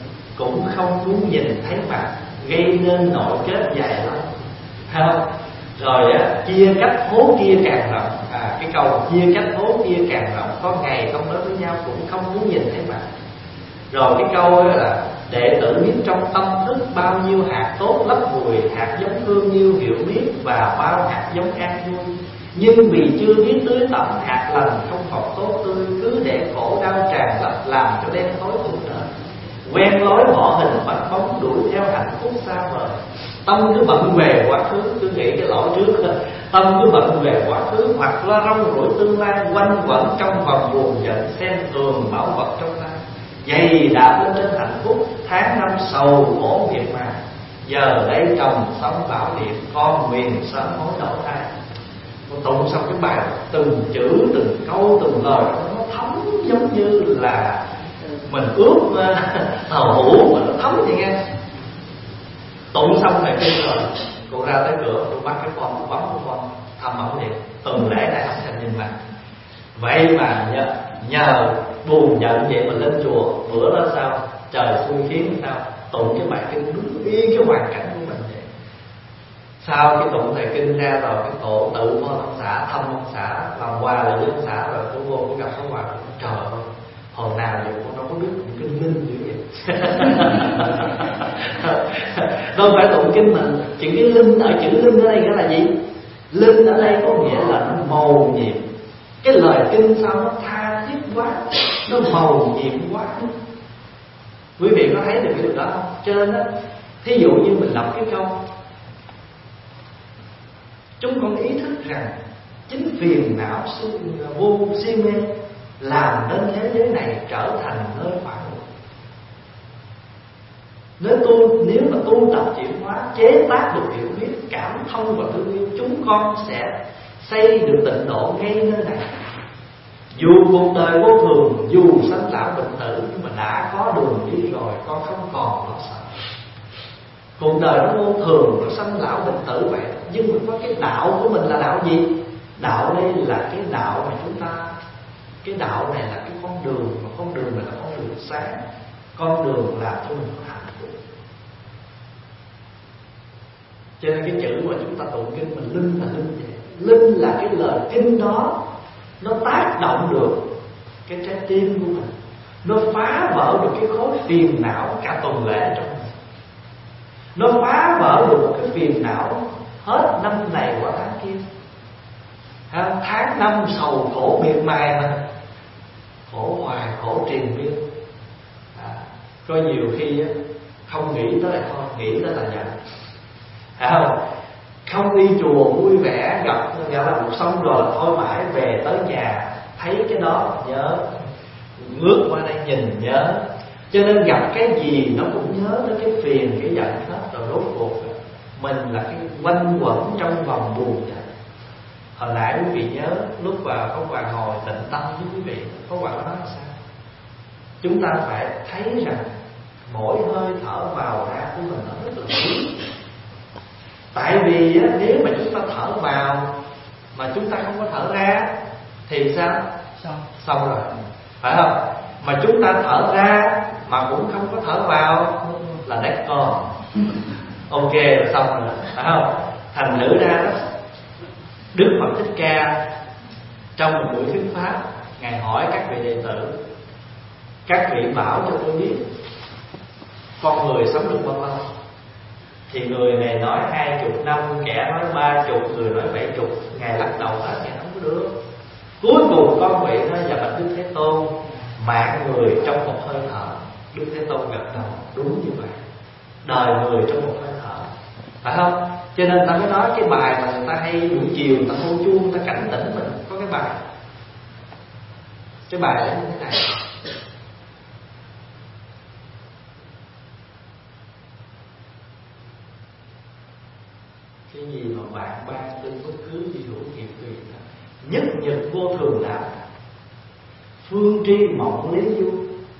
cũng không muốn nhìn thấy mặt, gây nên nội kết dài lắm. Thấy không? Rồi á, chia cách hố kia càng rộng. Cái câu chia cách hố kia càng rộng, có ngày không nói với nhau cũng không muốn nhìn thấy mặt. Rồi cái câu là đệ tử biết trong tâm thức bao nhiêu hạt tốt lấp vùi, hạt giống thương yêu hiểu biết và bao hạt giống an vui. Nhưng vì chưa biết tưới tẩm hạt lành không học tốt tươi, cứ để khổ đau tràn ngập làm cho đen tối cuộc đời. Quen lối bỏ hình bắt bóng đuổi theo hạnh phúc xa vời. Tâm cứ bận về quá khứ, cứ nghĩ cái lỗi trước. Tâm cứ bận về quá khứ hoặc lo rong rủi tương lai, quanh quẩn trong vòng buồn giận, xem thường bảo vật trong tay. Dày đạp lên trên hạnh phúc, tháng năm sầu khổ miệt mài. Giờ đây chồng sống bảo điện, con nguyện sớm hối đổi thay. Con tụng xong cái bài, từng chữ, từng câu, từng lời nó thấm giống như là mình ướp tàu hũ mà nó thấm vậy nghe. Tụng xong thầy kêu rồi, cô ra tới cửa, cô bắt cái con, cô bấm cái con thăm ổng điện, tuần lễ đại học thành nhìn mặt. Vậy mà nhờ buồn giận vậy mà lên chùa, bữa đó sao trời xui khiến sao tụng cái bài kinh đúng y cái hoàn cảnh của mình vậy. Sau cái tụng thầy kinh ra rồi, cái tổ tự con ông xã thăm ông xã, làm quà lại với ông xã, rồi cô vô cô gặp ông bà, trời ơi hồi nào vậy con đâu có biết tụng kinh linh như vậy. Đâu phải tụng kinh mình, chữ cái linh ở chữ linh ở đây nghĩa là gì? Linh ở đây có nghĩa là nó mầu nhiệm. Cái lời kinh sao nó tha thiết quá, nó mầu nhiệm quá. Quý vị có thấy được cái điều đó không? Cho nên á, thí dụ như mình đọc cái câu chúng con ý thức rằng chính phiền não vô si mê làm nên thế giới này trở thành nơi phản ngược. Nếu mà tu tập chuyển hóa, chế tác được hiểu biết, cảm thông và thương yêu, chúng con sẽ xây được tịnh độ ngay nơi này. Dù cuộc đời vô thường, dù sanh lão bệnh tử, nhưng mà đã có đường đi rồi, con không còn lo sợ. Cuộc đời nó vô thường, nó sanh lão bệnh tử vậy, nhưng mà có cái đạo của mình là đạo gì? Đạo đây là cái đạo mà chúng ta, cái đạo này là cái con đường, mà con đường này là con đường sáng, con đường làm cho mình có hạnh phúc. Cho nên cái chữ mà chúng ta tụng kinh mình linh là linh vậy. Linh là cái lời kinh đó nó tác động được cái trái tim của mình, nó phá vỡ được cái khối phiền não cả tuần lễ trong mình, nó phá vỡ được một cái phiền não hết năm này qua tháng kia. Tháng năm sầu khổ miệt mài mà khổ hoài, khổ triền miên. Có nhiều khi không nghĩ tới là thôi, nghĩ tới là giận. Không đi chùa vui vẻ, gặp là một xong rồi thôi mãi về tới nhà thấy cái đó nhớ, ngước qua đây nhìn nhớ. Cho nên gặp cái gì nó cũng nhớ tới cái phiền, cái giận hết. Rồi rốt cuộc mình là cái quanh quẩn trong vòng buồn vậy. Hồi nãy quý vị nhớ lúc vào có Hoàng ngồi tịnh tâm với quý vị, có Hoàng nói sao? Chúng ta phải thấy rằng mỗi hơi thở vào ra của mình nó rất là quý. Tại vì nếu mà chúng ta thở vào mà chúng ta không có thở ra thì sao? Xong rồi, phải không? Mà chúng ta thở ra mà cũng không có thở vào là đếch con. Ok rồi, xong rồi, phải không? Thành thử ra đó, Đức Phật Thích Ca trong một buổi thuyết pháp, Ngài hỏi các vị đệ tử: các vị bảo cho tôi biết con người sống được bao lâu? Thì người này nói 20 năm, kẻ nói 30, người nói 70. Ngài lắc đầu hết, Ngài không có được. Cuối cùng con vị nói: dạ bạch Đức Thế Tôn, mạng người trong một hơi thở. Đức Thế Tôn gật đầu: đúng như vậy, đời người trong một hơi thở, phải không? Cho nên ta mới nói cái bài mà người ta hay buổi chiều người ta hô chuông, người ta cảnh tỉnh mình. Có cái bài là như thế này: cái gì mà bạn ban tin bất cứ gì hữu nghiệp gì đó, nhất nhật vô thường đạo, phương tri mộng lý du.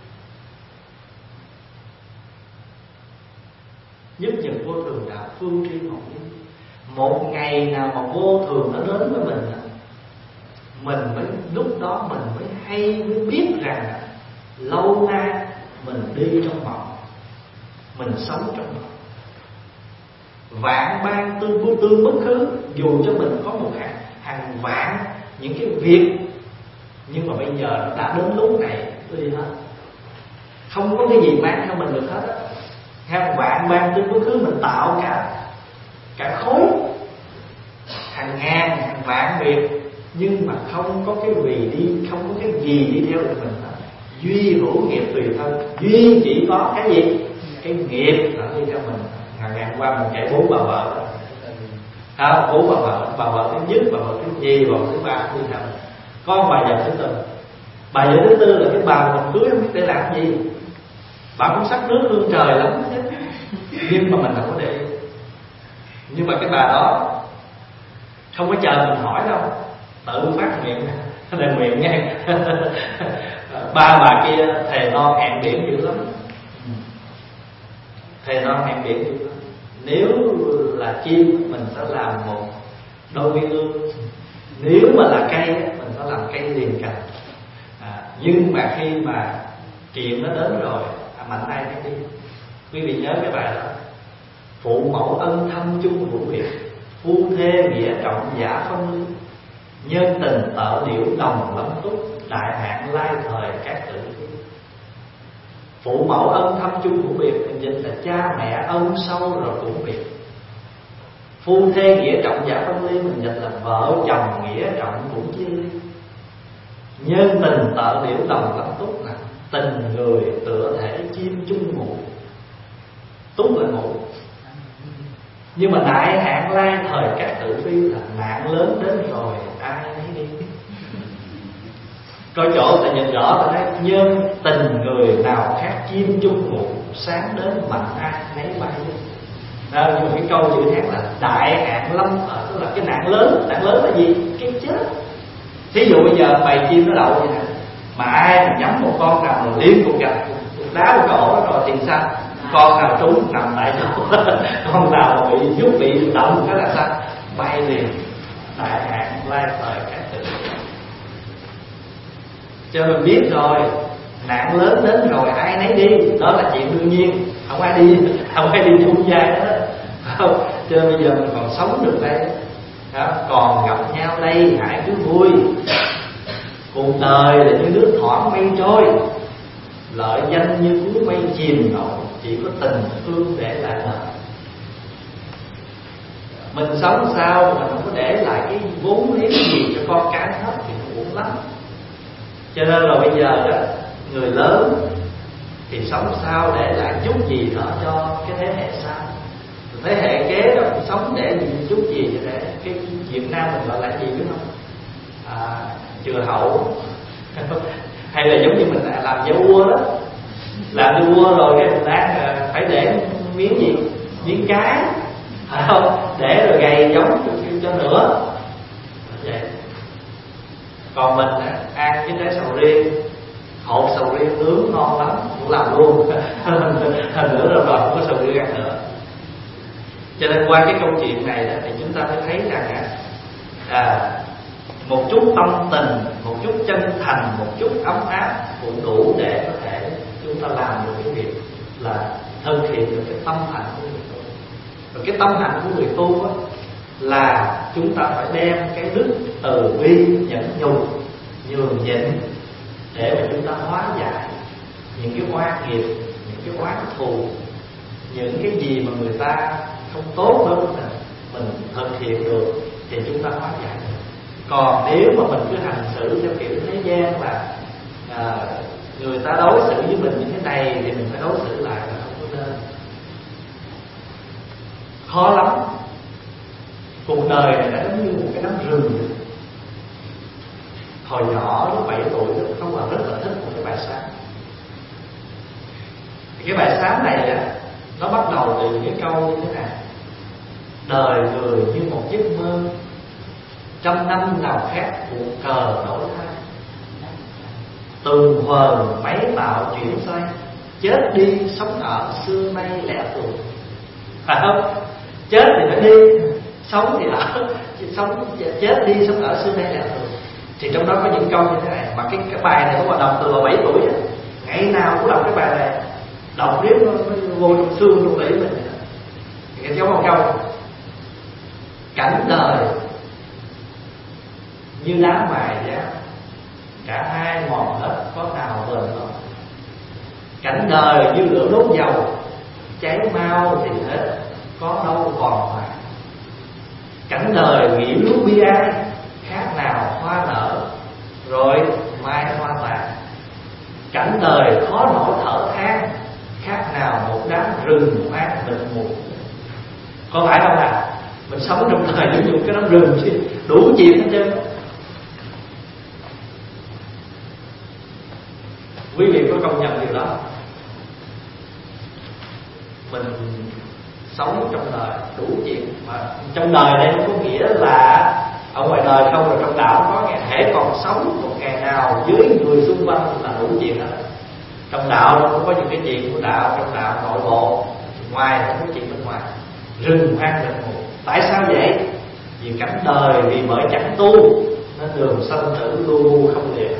Nhất nhật vô thường đạo, phương tri mộng lý du. Một ngày nào mà vô thường nó đến với mình mới lúc đó mình mới hay, mới biết rằng lâu nay mình đi trong mộng, mình sống trong mộng. vạn ban tương bất khứ. Dù cho mình có một hàng vạn những cái việc, nhưng mà bây giờ nó đã đến lúc này đi hết, không có cái gì mang theo mình được hết á. Hàng vạn ban tương bất khứ, mình tạo cả khối, hàng ngàn hàng vạn việc, nhưng mà không có cái không có cái gì đi theo được mình hết. Duy hữu nghiệp tùy thân, duy chỉ có cái gì? Cái nghiệp nó đi theo mình. Ngày qua mình kể 4 bà vợ đó, 4 bà vợ thứ nhất, bà vợ thứ nhì, bà vợ thứ ba đi theo. Con bà vợ thứ tư. Bà vợ thứ tư là cái bà mình cưới không biết để làm gì. Bà cũng sắc nước hương trời lắm chứ, nhưng mà mình không có để ý. Nhưng mà cái bà đó không có chờ mình hỏi đâu, tự phát nguyện lên nguyện nghe. Ba bà kia thề non hẹn biển dữ lắm, thề non hẹn biển dữ lắm. Nếu là chim mình sẽ làm một đôi viên ương, nếu mà là cây mình sẽ làm cây liền cành. Nhưng mà khi mà chuyện nó đến rồi, mạnh ai nấy đi. Quý vị nhớ cái bài đó: phụ mẫu ân thâm chung hữu biệt, phu thê nghĩa trọng giả phân ly, nhân tình tợ điệu đồng lâm túc, đại hạn lai thời các tử phi. Phụ mẫu ân thâm chung hữu biệt, mình dịch là cha mẹ ân sâu rồi cũng biệt. Phu thê nghĩa trọng giả phân ly, mình dịch là vợ chồng nghĩa trọng cũng chia ly. Nhân tình tợ điệu đồng lâm túc, là tình người tựa thể chim chung ngủ. Túc là ngủ. Nhưng mà đại hạn lai thời các tử phi, là nạn lớn đến rồi ai nấy đi. Coi chỗ ta nhìn rõ ta thấy nhân tình người nào khác chim chung ngủ, sáng đến mạnh ai nấy bay đi. Đó, nhưng mà cái câu chữ khác là đại hạn lâm, tức là cái nạn lớn. Nạn lớn là gì? Cái chết. Thí dụ bây giờ bầy chim nó đậu vậy nè, mà ai mà nhắm một con nào mà liên tục gặp đá một cái ổ rồi thì sao? Con nào trúng nằm tại chỗ, con nào bị giúp bị động cái là sao? Bay liền. Đại hạn lai thời các tử. Cho mình biết rồi, nạn lớn đến rồi ai nấy đi, đó là chuyện đương nhiên, không ai đi chung vai đó. Không, cho nên bây giờ mình còn sống được đây đó, còn gặp nhau đây, hãy cứ vui. Cuộc đời là như nước thoảng mây trôi, lợi danh như cuốn mây chìm nổi, chỉ có tình thương để lại đời. Mình sống sao mà mình không có để lại cái vốn liếng gì cho con cái hết thì cũng lắm. Cho nên là bây giờ đó, người lớn thì sống sao để lại chút gì đó cho cái thế hệ sau. Thế hệ kế đó sống để chút gì cho để cái Việt Nam mình gọi là gì biết không? Chừa hậu. Hay là giống như mình làm dâu ua đó, làm dâu ua rồi cái mình đang phải để miếng gì? Miếng cái, phải không? Để rồi gầy giống cho nữa. Vậy. Còn mình ăn cái trái sầu riêng, hột sầu riêng nướng ngon lắm, cũng làm luôn. Hơn nữa rồi không có sầu riêng ăn nữa. Cho nên qua cái câu chuyện này đó, thì chúng ta mới thấy rằng một chút tâm tình, một chút chân thành, một chút ấm áp cũng đủ để có thể chúng ta làm được cái việc là thực hiện được cái tâm hạnh của người tu. Và cái tâm hạnh của người tu đó, là chúng ta phải đem cái đức từ bi, nhẫn nhục, nhường nhịn để mà chúng ta hóa giải những cái oan nghiệp, những cái oán thù, những cái gì mà người ta không tốt đối với mình thực hiện được thì chúng ta hóa giải được. Còn nếu mà mình cứ hành xử theo kiểu thế gian là người ta đối xử với mình như thế này thì mình phải đối xử lại, là không có nên. Khó lắm. Cuộc đời này đã giống như một cái đám rừng. Hồi nhỏ lúc 7 tuổi không còn rất là thích một cái bài sám. Cái bài sám này nó bắt đầu từ những cái câu như thế này: đời người như một giấc mơ, trăm năm nào khác cuộc cờ đổi thay, từng hờn mấy tạo chuyển xoay, chết đi sống ở xưa nay lẻ tuổi. Phải không? Chết thì phải đi, sống thì ở, chết đi sống ở xưa nay lẻ tuổi. Thì trong đó có những câu như thế này, mà cái bài này không mà đọc từ 7 tuổi á, ngày nào cũng đọc cái bài này, đọc riết nó vô trong xương trong tủy mình. Thì cái dấu một câu: cảnh đời như đá mài giá, cả hai mòn hết có nào bền nổi. Cảnh đời như lửa đốt dầu, cháy mau thì hết có đâu còn hoài. Cảnh đời nghĩ lúa bi ai, khác nào hoa nở rồi mai hoa tàn. Cảnh đời khó nổi thở than, khác nào một đám rừng hoang mịt mù. Có phải không ạ? Mình sống trong đời giống như cái đám rừng chứ, đủ chuyện hết trơn. Quý vị có công nhận điều đó? Mình sống trong đời đủ chuyện, mà trong đời đây không có nghĩa là ở ngoài đời không, rồi trong đạo có ngày thể còn sống một ngày nào dưới người xung quanh là đủ chuyện đó. Trong đạo nó có những cái chuyện của đạo, trong đạo nội bộ, ngoài không có chuyện bên ngoài. Rừng hoang mịt mù. Tại sao vậy? Vì cảnh đời vì bởi chẳng tu nên đường sanh tử lu không lìa.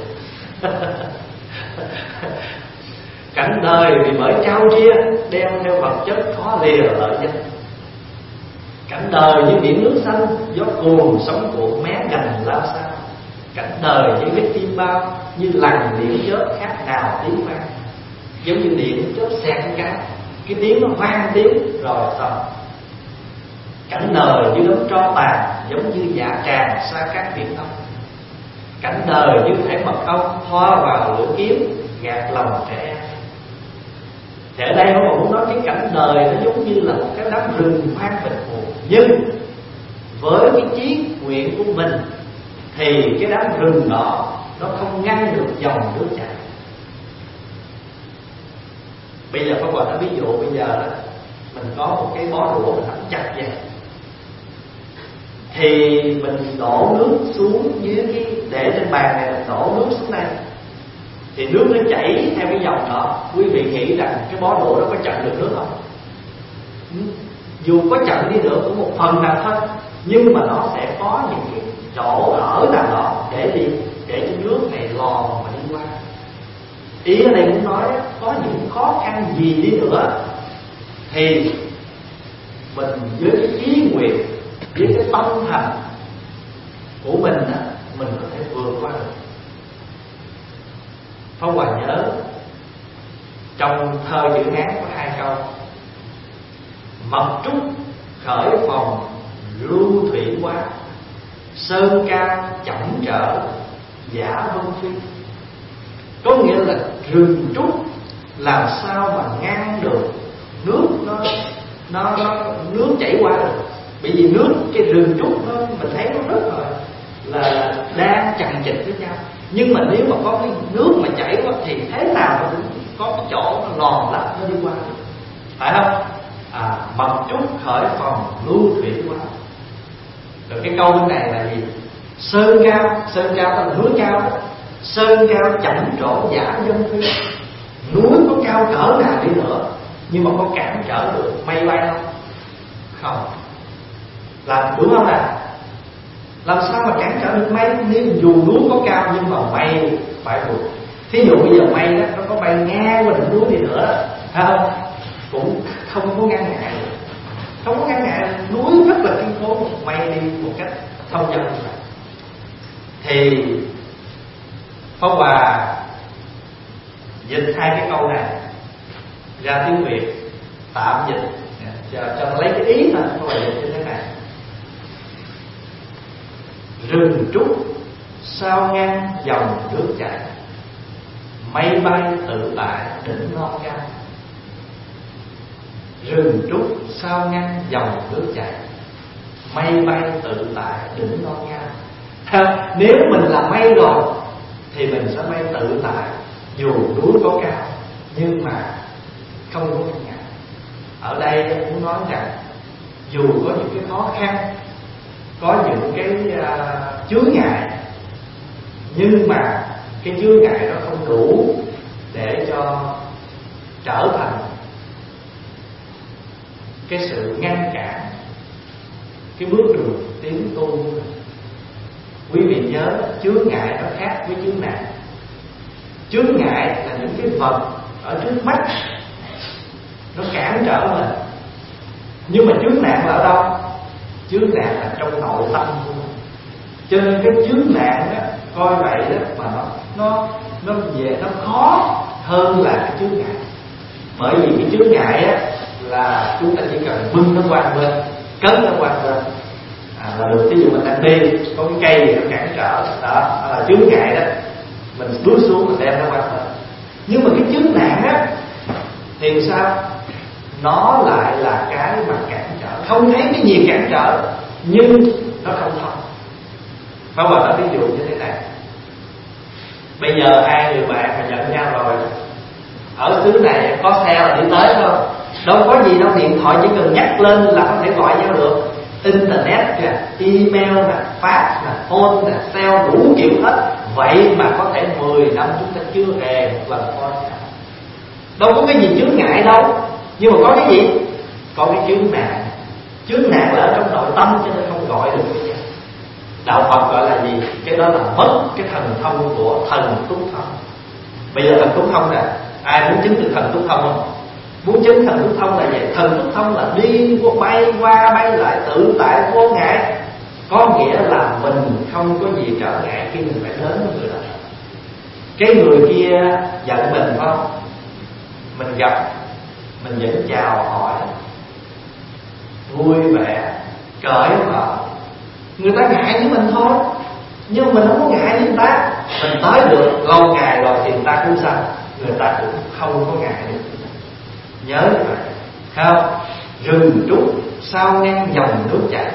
Cảnh đời vì bởi trao chia đem theo vật chất khó lìa lợi danh. Cảnh đời như biển nước xanh, gió cuồng sóng cuộn mé gành lao sao. Cảnh đời như cái tim bao, như lằn điện chớp khác nào tiếng vang. Giống như điện chớp xẹt cái tiếng nó vang tiếng rồi xong. Cảnh đời như đống tro tàn, giống như dạ tràng xa các biển đông. Cảnh đời như thể mật ong thoa vào lửa kiếm, gạt lòng trẻ em. Thì ở đây họ muốn nói cái cảnh đời nó giống như là một cái đám rừng hoang mịt mù, nhưng với cái chí nguyện của mình thì cái đám rừng đó nó không ngăn được dòng nước chảy. Bây giờ Pháp Hòa nói ví dụ, bây giờ đó, mình có một cái bó đũa mình nắm chặt vậy, thì mình đổ nước xuống dưới cái để trên bàn này, mình đổ nước xuống đây thì nước nó chảy theo cái dòng đó. Quý vị nghĩ rằng cái bó đũa đó có chặn được nước không? Dù có chặn đi được cũng một phần nào thôi, nhưng mà nó sẽ có những cái chỗ ở nào đó để cho nước này lò mà đi qua. Ý ở đây cũng nói có những khó khăn gì đi nữa thì mình với cái ý nguyện, với cái tâm thành của mình đó, mình có thể vượt qua được. Pháp Hòa nhớ trong thơ chữ Hán có 2 câu: mật trúc khởi phòng lưu thủy quá, sơn cao chậm trở giả vân phi. Có nghĩa là rừng trúc làm sao mà ngăn được nước nó nước chảy qua được. Bởi vì nước cái rừng trúc nó mình thấy nó rất là đang chằng chịt với nhau, nhưng mà nếu mà có cái nước mà chảy qua thì thế nào nó cũng có cái chỗ nó lòn lách nó đi qua được, phải không? Mật trúc khởi phòng lưu thủy quá. Rồi cái câu bên này là gì? Sơn cao là núi cao, sơn cao chậm trổ giả dân phi. Núi có cao cỡ nào đi nữa nhưng mà có cản trở được mây bay không? Không. Làm đúng không ạ? Làm sao mà cản trở được mây? Nếu dù núi có cao nhưng mà mây phải vượt. Thí dụ bây giờ mây đó nó có bay ngang qua đỉnh núi đi nữa, phải không? Cũng không có ngăn ngại được. Không có ngăn ngại, núi rất là kiên cố, mây đi một cách thông dong như vậy. Thì Pháp Hòa dịch 2 cái câu này ra tiếng Việt, tạm dịch cho nó lấy cái ý thôi. Pháp Hòa dịch như thế này: rừng trúc sao ngăn dòng nước chảy, mây bay tự tại đỉnh non cao. Rừng trúc sao ngăn dòng nước chảy, mây bay tự tại đỉnh non cao. Nếu mình là mây rồi thì mình sẽ bay tự tại dù núi có cao, nhưng mà không có ngăn ngại. Ở đây muốn nói rằng dù có những cái khó khăn, có những cái chướng ngại, nhưng mà cái chướng ngại đó không đủ để cho trở thành cái sự ngăn cản cái bước đường tiến tu. Quý vị nhớ chướng ngại nó khác với chướng nạn. Chướng ngại là những cái vật ở trước mắt nó cản trở mình, nhưng mà chướng nạn là ở đâu? chướng nạn là trong nội tâm của mình. Cho nên cái chướng nạn đó, coi vậy đó mà nó về nó khó hơn là cái chướng ngại. Bởi vì cái chướng ngại á là chúng ta chỉ cần bưng nó qua bên, cấn nó qua bên là được. Ví dụ mình đang đi có cái cây gì nó cản trở đó là chướng ngại đó, mình bước xuống mình đem nó qua bên. Nhưng mà cái chướng nạn á thì sao? Nó lại là cái mà cản trở, không thấy cái gì cản trở nhưng nó không thông. Phải không? Nói ví dụ như thế này. Bây giờ hai người bạn mà giận nhau rồi, ở xứ này có xe là đi tới không? Đâu có gì đâu, điện thoại chỉ cần nhắc lên là có thể gọi nhau được. Internet nè, email nè, fax nè, phone nè, cell đủ kiểu hết. Vậy mà có thể 10 năm chúng ta chưa hề một lần phone nhau. Đâu có cái gì chướng ngại đâu. Nhưng mà có cái gì? Có cái chướng nạn. Chướng nạn là ở trong nội tâm cho nên không gọi được với nhau. Đạo Phật gọi là gì? Cái đó là mất cái thần thông của thần túc thông. Bây giờ thần túc thông nè, ai muốn chứng được thần túc thông không? Muốn chứng thần túc thông là vậy. Thần túc thông là đi bay qua bay lại tự tại vô ngại. Có nghĩa là mình không có gì trở ngại khi mình phải đến với người đó. Cái người kia giận mình phải không? Mình gặp, mình vẫn chào hỏi, vui vẻ, cởi mở. Người ta ngại với mình thôi, nhưng mà mình không có ngại với người ta. Mình tới được lâu ngày rồi thì người ta cũng sao? Người ta cũng không có ngại được. Nhớ như vậy, không? Rừng trúc sao ngang dòng nước chảy,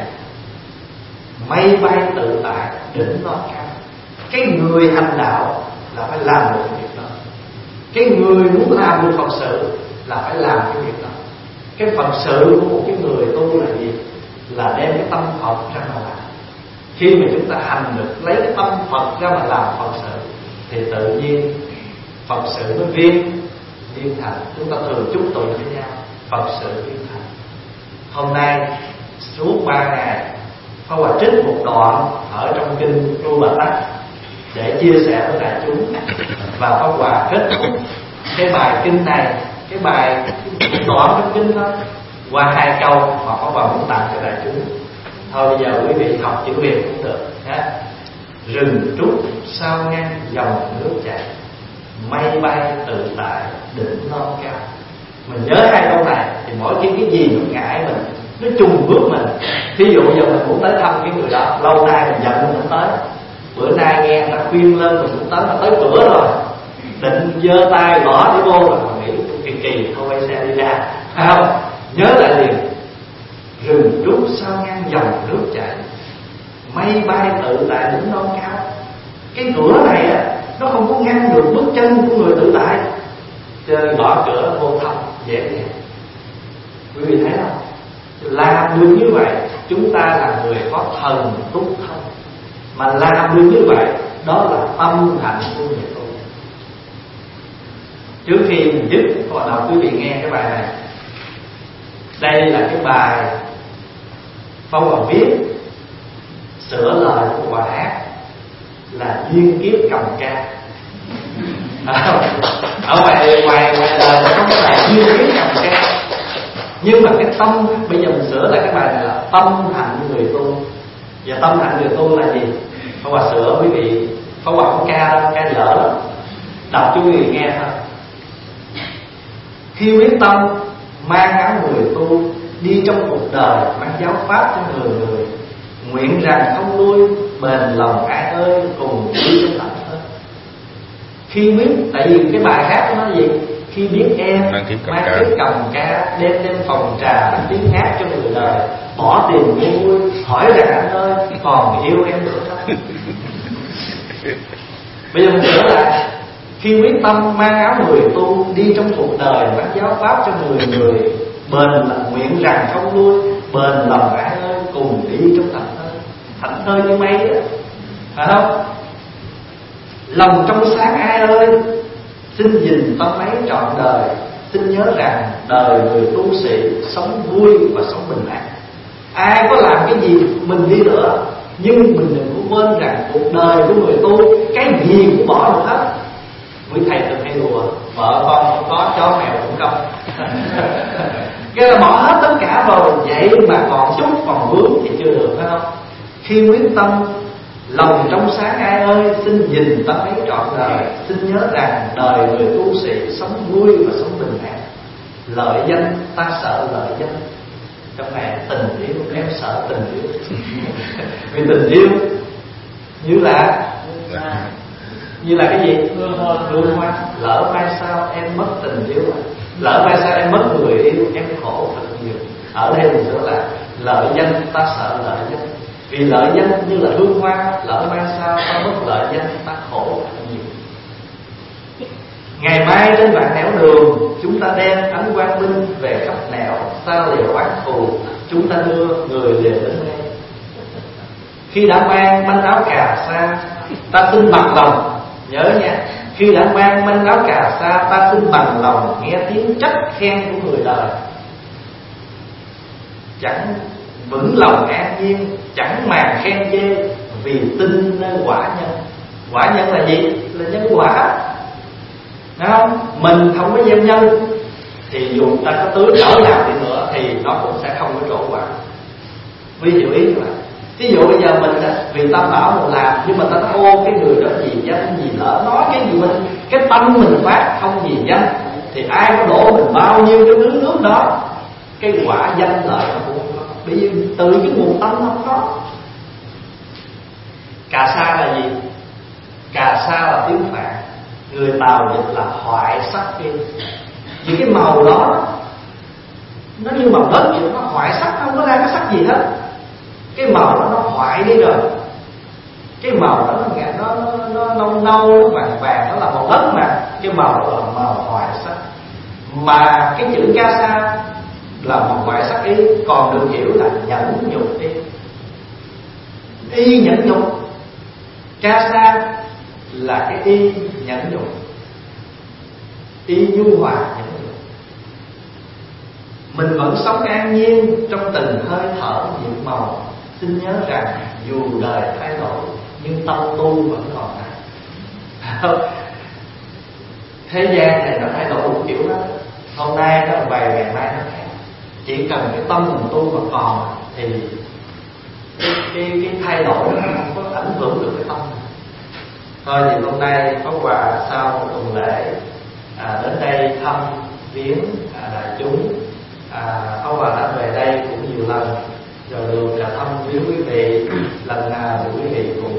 mây bay tự tại đỉnh non cao. Cái người hành đạo là phải làm được việc đó. Cái người muốn làm được Phật sự là phải làm cái việc đó. Cái Phật sự của một cái người tu là gì? Là đem cái tâm Phật ra mà làm. Khi mà chúng ta hành được lấy cái tâm Phật ra mà làm Phật sự thì tự nhiên Phật sự nó viên thành. Chúng ta thường chúc tụng với nhau Phật sự viên thành. Hôm nay suốt 3 ngày Pháp Hòa trích một đoạn ở trong kinh Lưu Bà Tắc để chia sẻ với đại chúng, và Pháp Hòa kết thúc cái bài kinh này, cái bài đoạn trong kinh thôi, qua 2 câu mà Pháp Hòa muốn tặng cho đại chúng. Thôi bây giờ quý vị học chữ Việt cũng được nhé. Rừng trúc sao ngang dòng nước chảy, mây bay tự tại đỉnh non cao. Mình nhớ 2 câu này thì mỗi khi cái gì nó ngại mình, nó trùng bước mình. Thí dụ giờ mình muốn tới thăm cái người đó, lâu nay mình giận mình không tới, bữa nay nghe người ta khuyên lên mình cũng tới, mà tới cửa rồi định giơ tay gõ để vô rồi mình nghĩ kỳ thôi quay xe đi ra, phải không? Nhớ lại liền. Rừng trúc sao ngang dòng nước chảy, mây bay tự tại đỉnh non cao. Cái cửa này á, nó không có ngăn được bước chân của người tự tại. Chơi gõ cửa vô thăm dễ dàng. Quý vị thấy không? Làm được như vậy, chúng ta là người có thần túc thông. Mà làm được như vậy, đó là tâm hạnh của người tu. Trước khi mình dứt, có đọc quý vị nghe cái bài này. Đây là cái bài Pháp Hòa viết sửa lời của bài hát là Duyên Kiếp Cầm Ca. Ở ngoài đời nó có cái bài Duyên Kiếp Cầm Ca, nhưng mà cái tâm, bây giờ mình sửa lại cái bài này là tâm hạnh người tu. Và tâm hạnh người tu là gì? Pháp Hòa sửa quý vị. Pháp Hòa không ca đâu, ca dở lắm. Đọc cho quý vị nghe thôi. Khi quyết tâm mang áo người tu, đi trong cuộc đời mang giáo pháp cho người người, nguyện rằng không lui, bền lòng ai ơi, cùng đi trong lạnh ơi. Khi biết, tại vì cái bài hát nó gì? Khi biết em mang kiếp cầm ca, đêm phòng trà tiếng hát cho người đời, bỏ tiền mua vui, hỏi rằng anh ơi còn yêu em nữa không? Bây giờ mình sửa lại. Khi quyết tâm mang áo người tu, đi trong cuộc đời mang giáo pháp cho người người, bền là nguyện rằng không lui, bền lòng ai ơi, cùng đi trong thảnh thơi như mây đó, phải không? Lòng trong sáng ai ơi, xin gìn tâm ấy trọn đời. Xin nhớ rằng đời người tu sĩ sống vui và sống bình an. Ai có làm cái gì mình đi nữa, nhưng mình đừng có quên rằng cuộc đời của người tu cái gì cũng bỏ được hết. Quý thầy từng hay đùa vợ con không có, chó mèo cũng không. Cái là bỏ hết tất cả rồi, vậy mà còn chút còn vướng thì chưa được, phải không? Khi quyết tâm lòng trong sáng ai ơi, xin nhìn ta thấy trọn đời. Xin nhớ rằng đời người tu sĩ sống vui và sống bình an. Lợi danh ta sợ lợi danh. Trong này tình yêu, em sợ tình yêu. Vì tình yêu như là cái gì? Hương hoa. Lỡ mai sao em mất tình yêu, lỡ mai sao em mất người yêu, em khổ thật nhiều. Ở đây mình sửa là lợi danh ta sợ lợi danh. Vì lợi danh như là hương hoa, lỡ mai sao ta mất lợi danh, ta khổ thật nhiều. Ngày mai trên vạn nẻo đường, chúng ta đem ánh quang minh về khắp nẻo. Ta liều oán thù, chúng ta đưa người về đến đây. Khi đã mang manh áo cà sa, ta xin bằng lòng. Nhớ nha, khi đã mang manh áo cà sa, ta xin bằng lòng nghe tiếng trách khen của người đời. Chẳng vững lòng an nhiên, chẳng màng khen chê, vì tin nơi quả nhân. Quả nhân là gì? Là nhân quả. Đúng không? Mình không có gieo nhân thì dù ta có tưới cỡ nào đi nữa thì nó cũng sẽ không có trổ quả. Ví dụ ý như vậy. Ví dụ bây giờ mình vì tâm bảo mình làm, nhưng mà ta nói ô cái người đó vì danh vì lỡ nói cái gì mình, cái tâm mình phát không vì danh, thì ai có đổ mình bao nhiêu cái nước đó, cái quả danh lợi nó cũng không có. Bởi vì từ cái nguồn tâm nó không có. Cà sa là gì? Cà sa là tiếng Phạn, người Tàu dịch là hoại sắc đi. Vì cái màu đó nó như màu đất vậy, nó hoại sắc, không có ra cái sắc gì hết. Cái màu đó nó hoại đi rồi. Cái màu đó nó nâu nâu, nó vàng vàng, nó là màu đất mà. Cái màu đó là màu hoại sắc. Mà cái chữ ca sa là màu hoại sắc ý, còn được hiểu là nhẫn nhục đi. Y nhẫn nhục. Ca sa là cái y nhẫn nhục, y nhu hòa nhẫn nhục. Mình vẫn sống an nhiên trong từng hơi thở nhiệm màu. Xin nhớ rằng dù đời thay đổi, nhưng tâm tu vẫn còn lại. Thế gian này nó thay đổi một kiểu đó. Hôm nay nó vậy, ngày mai nó khác. Chỉ cần cái tâm mình tu mà còn thì cái thay đổi nó không có ảnh hưởng được cái tâm. Thôi thì hôm nay có quà sau một tuần lễ đến đây thăm viếng đại chúng. Có quà đã về đây cũng nhiều lần rồi, được thăm viếng quý vị. Lần nào quý vị cũng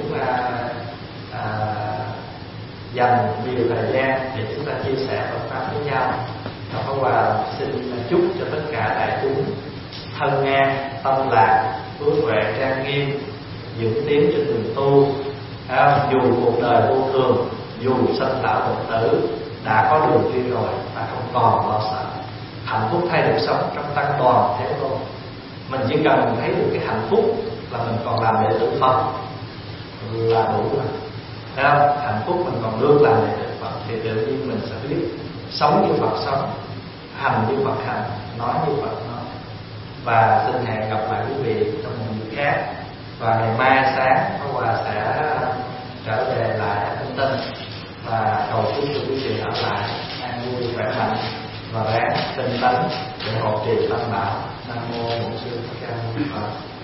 dành nhiều thời gian để chúng ta chia sẻ Phật pháp với nhau. Có quà xin chúc cho tất cả đại chúng thân an, tâm lạc, phước huệ trang nghiêm, vững tiến trên đường tu. Dù cuộc đời vô thường, dù sanh lão bệnh tử, đã có đường đi rồi ta không còn lo sợ. Hạnh phúc thay được sống trong tăng đoàn thế thôi. Mình chỉ cần thấy được cái hạnh phúc là mình còn làm đệ tử Phật là đủ rồi. Thấy không? Hạnh phúc mình còn được làm đệ tử Phật thì tự nhiên mình sẽ biết sống như Phật sống, hành như Phật hành, nói như Phật nói. Và xin hẹn gặp lại quý vị trong một dịp khác. Và ngày mai sáng Pháp Hòa sẽ trở về lại Thanh Tinh và cầu chúc cho quý vị ở lại an vui khỏe mạnh và ráng tinh tấn để hộ trì tâm đạo. Nam mô Bổn Sư Thích Ca Mâu Ni Phật.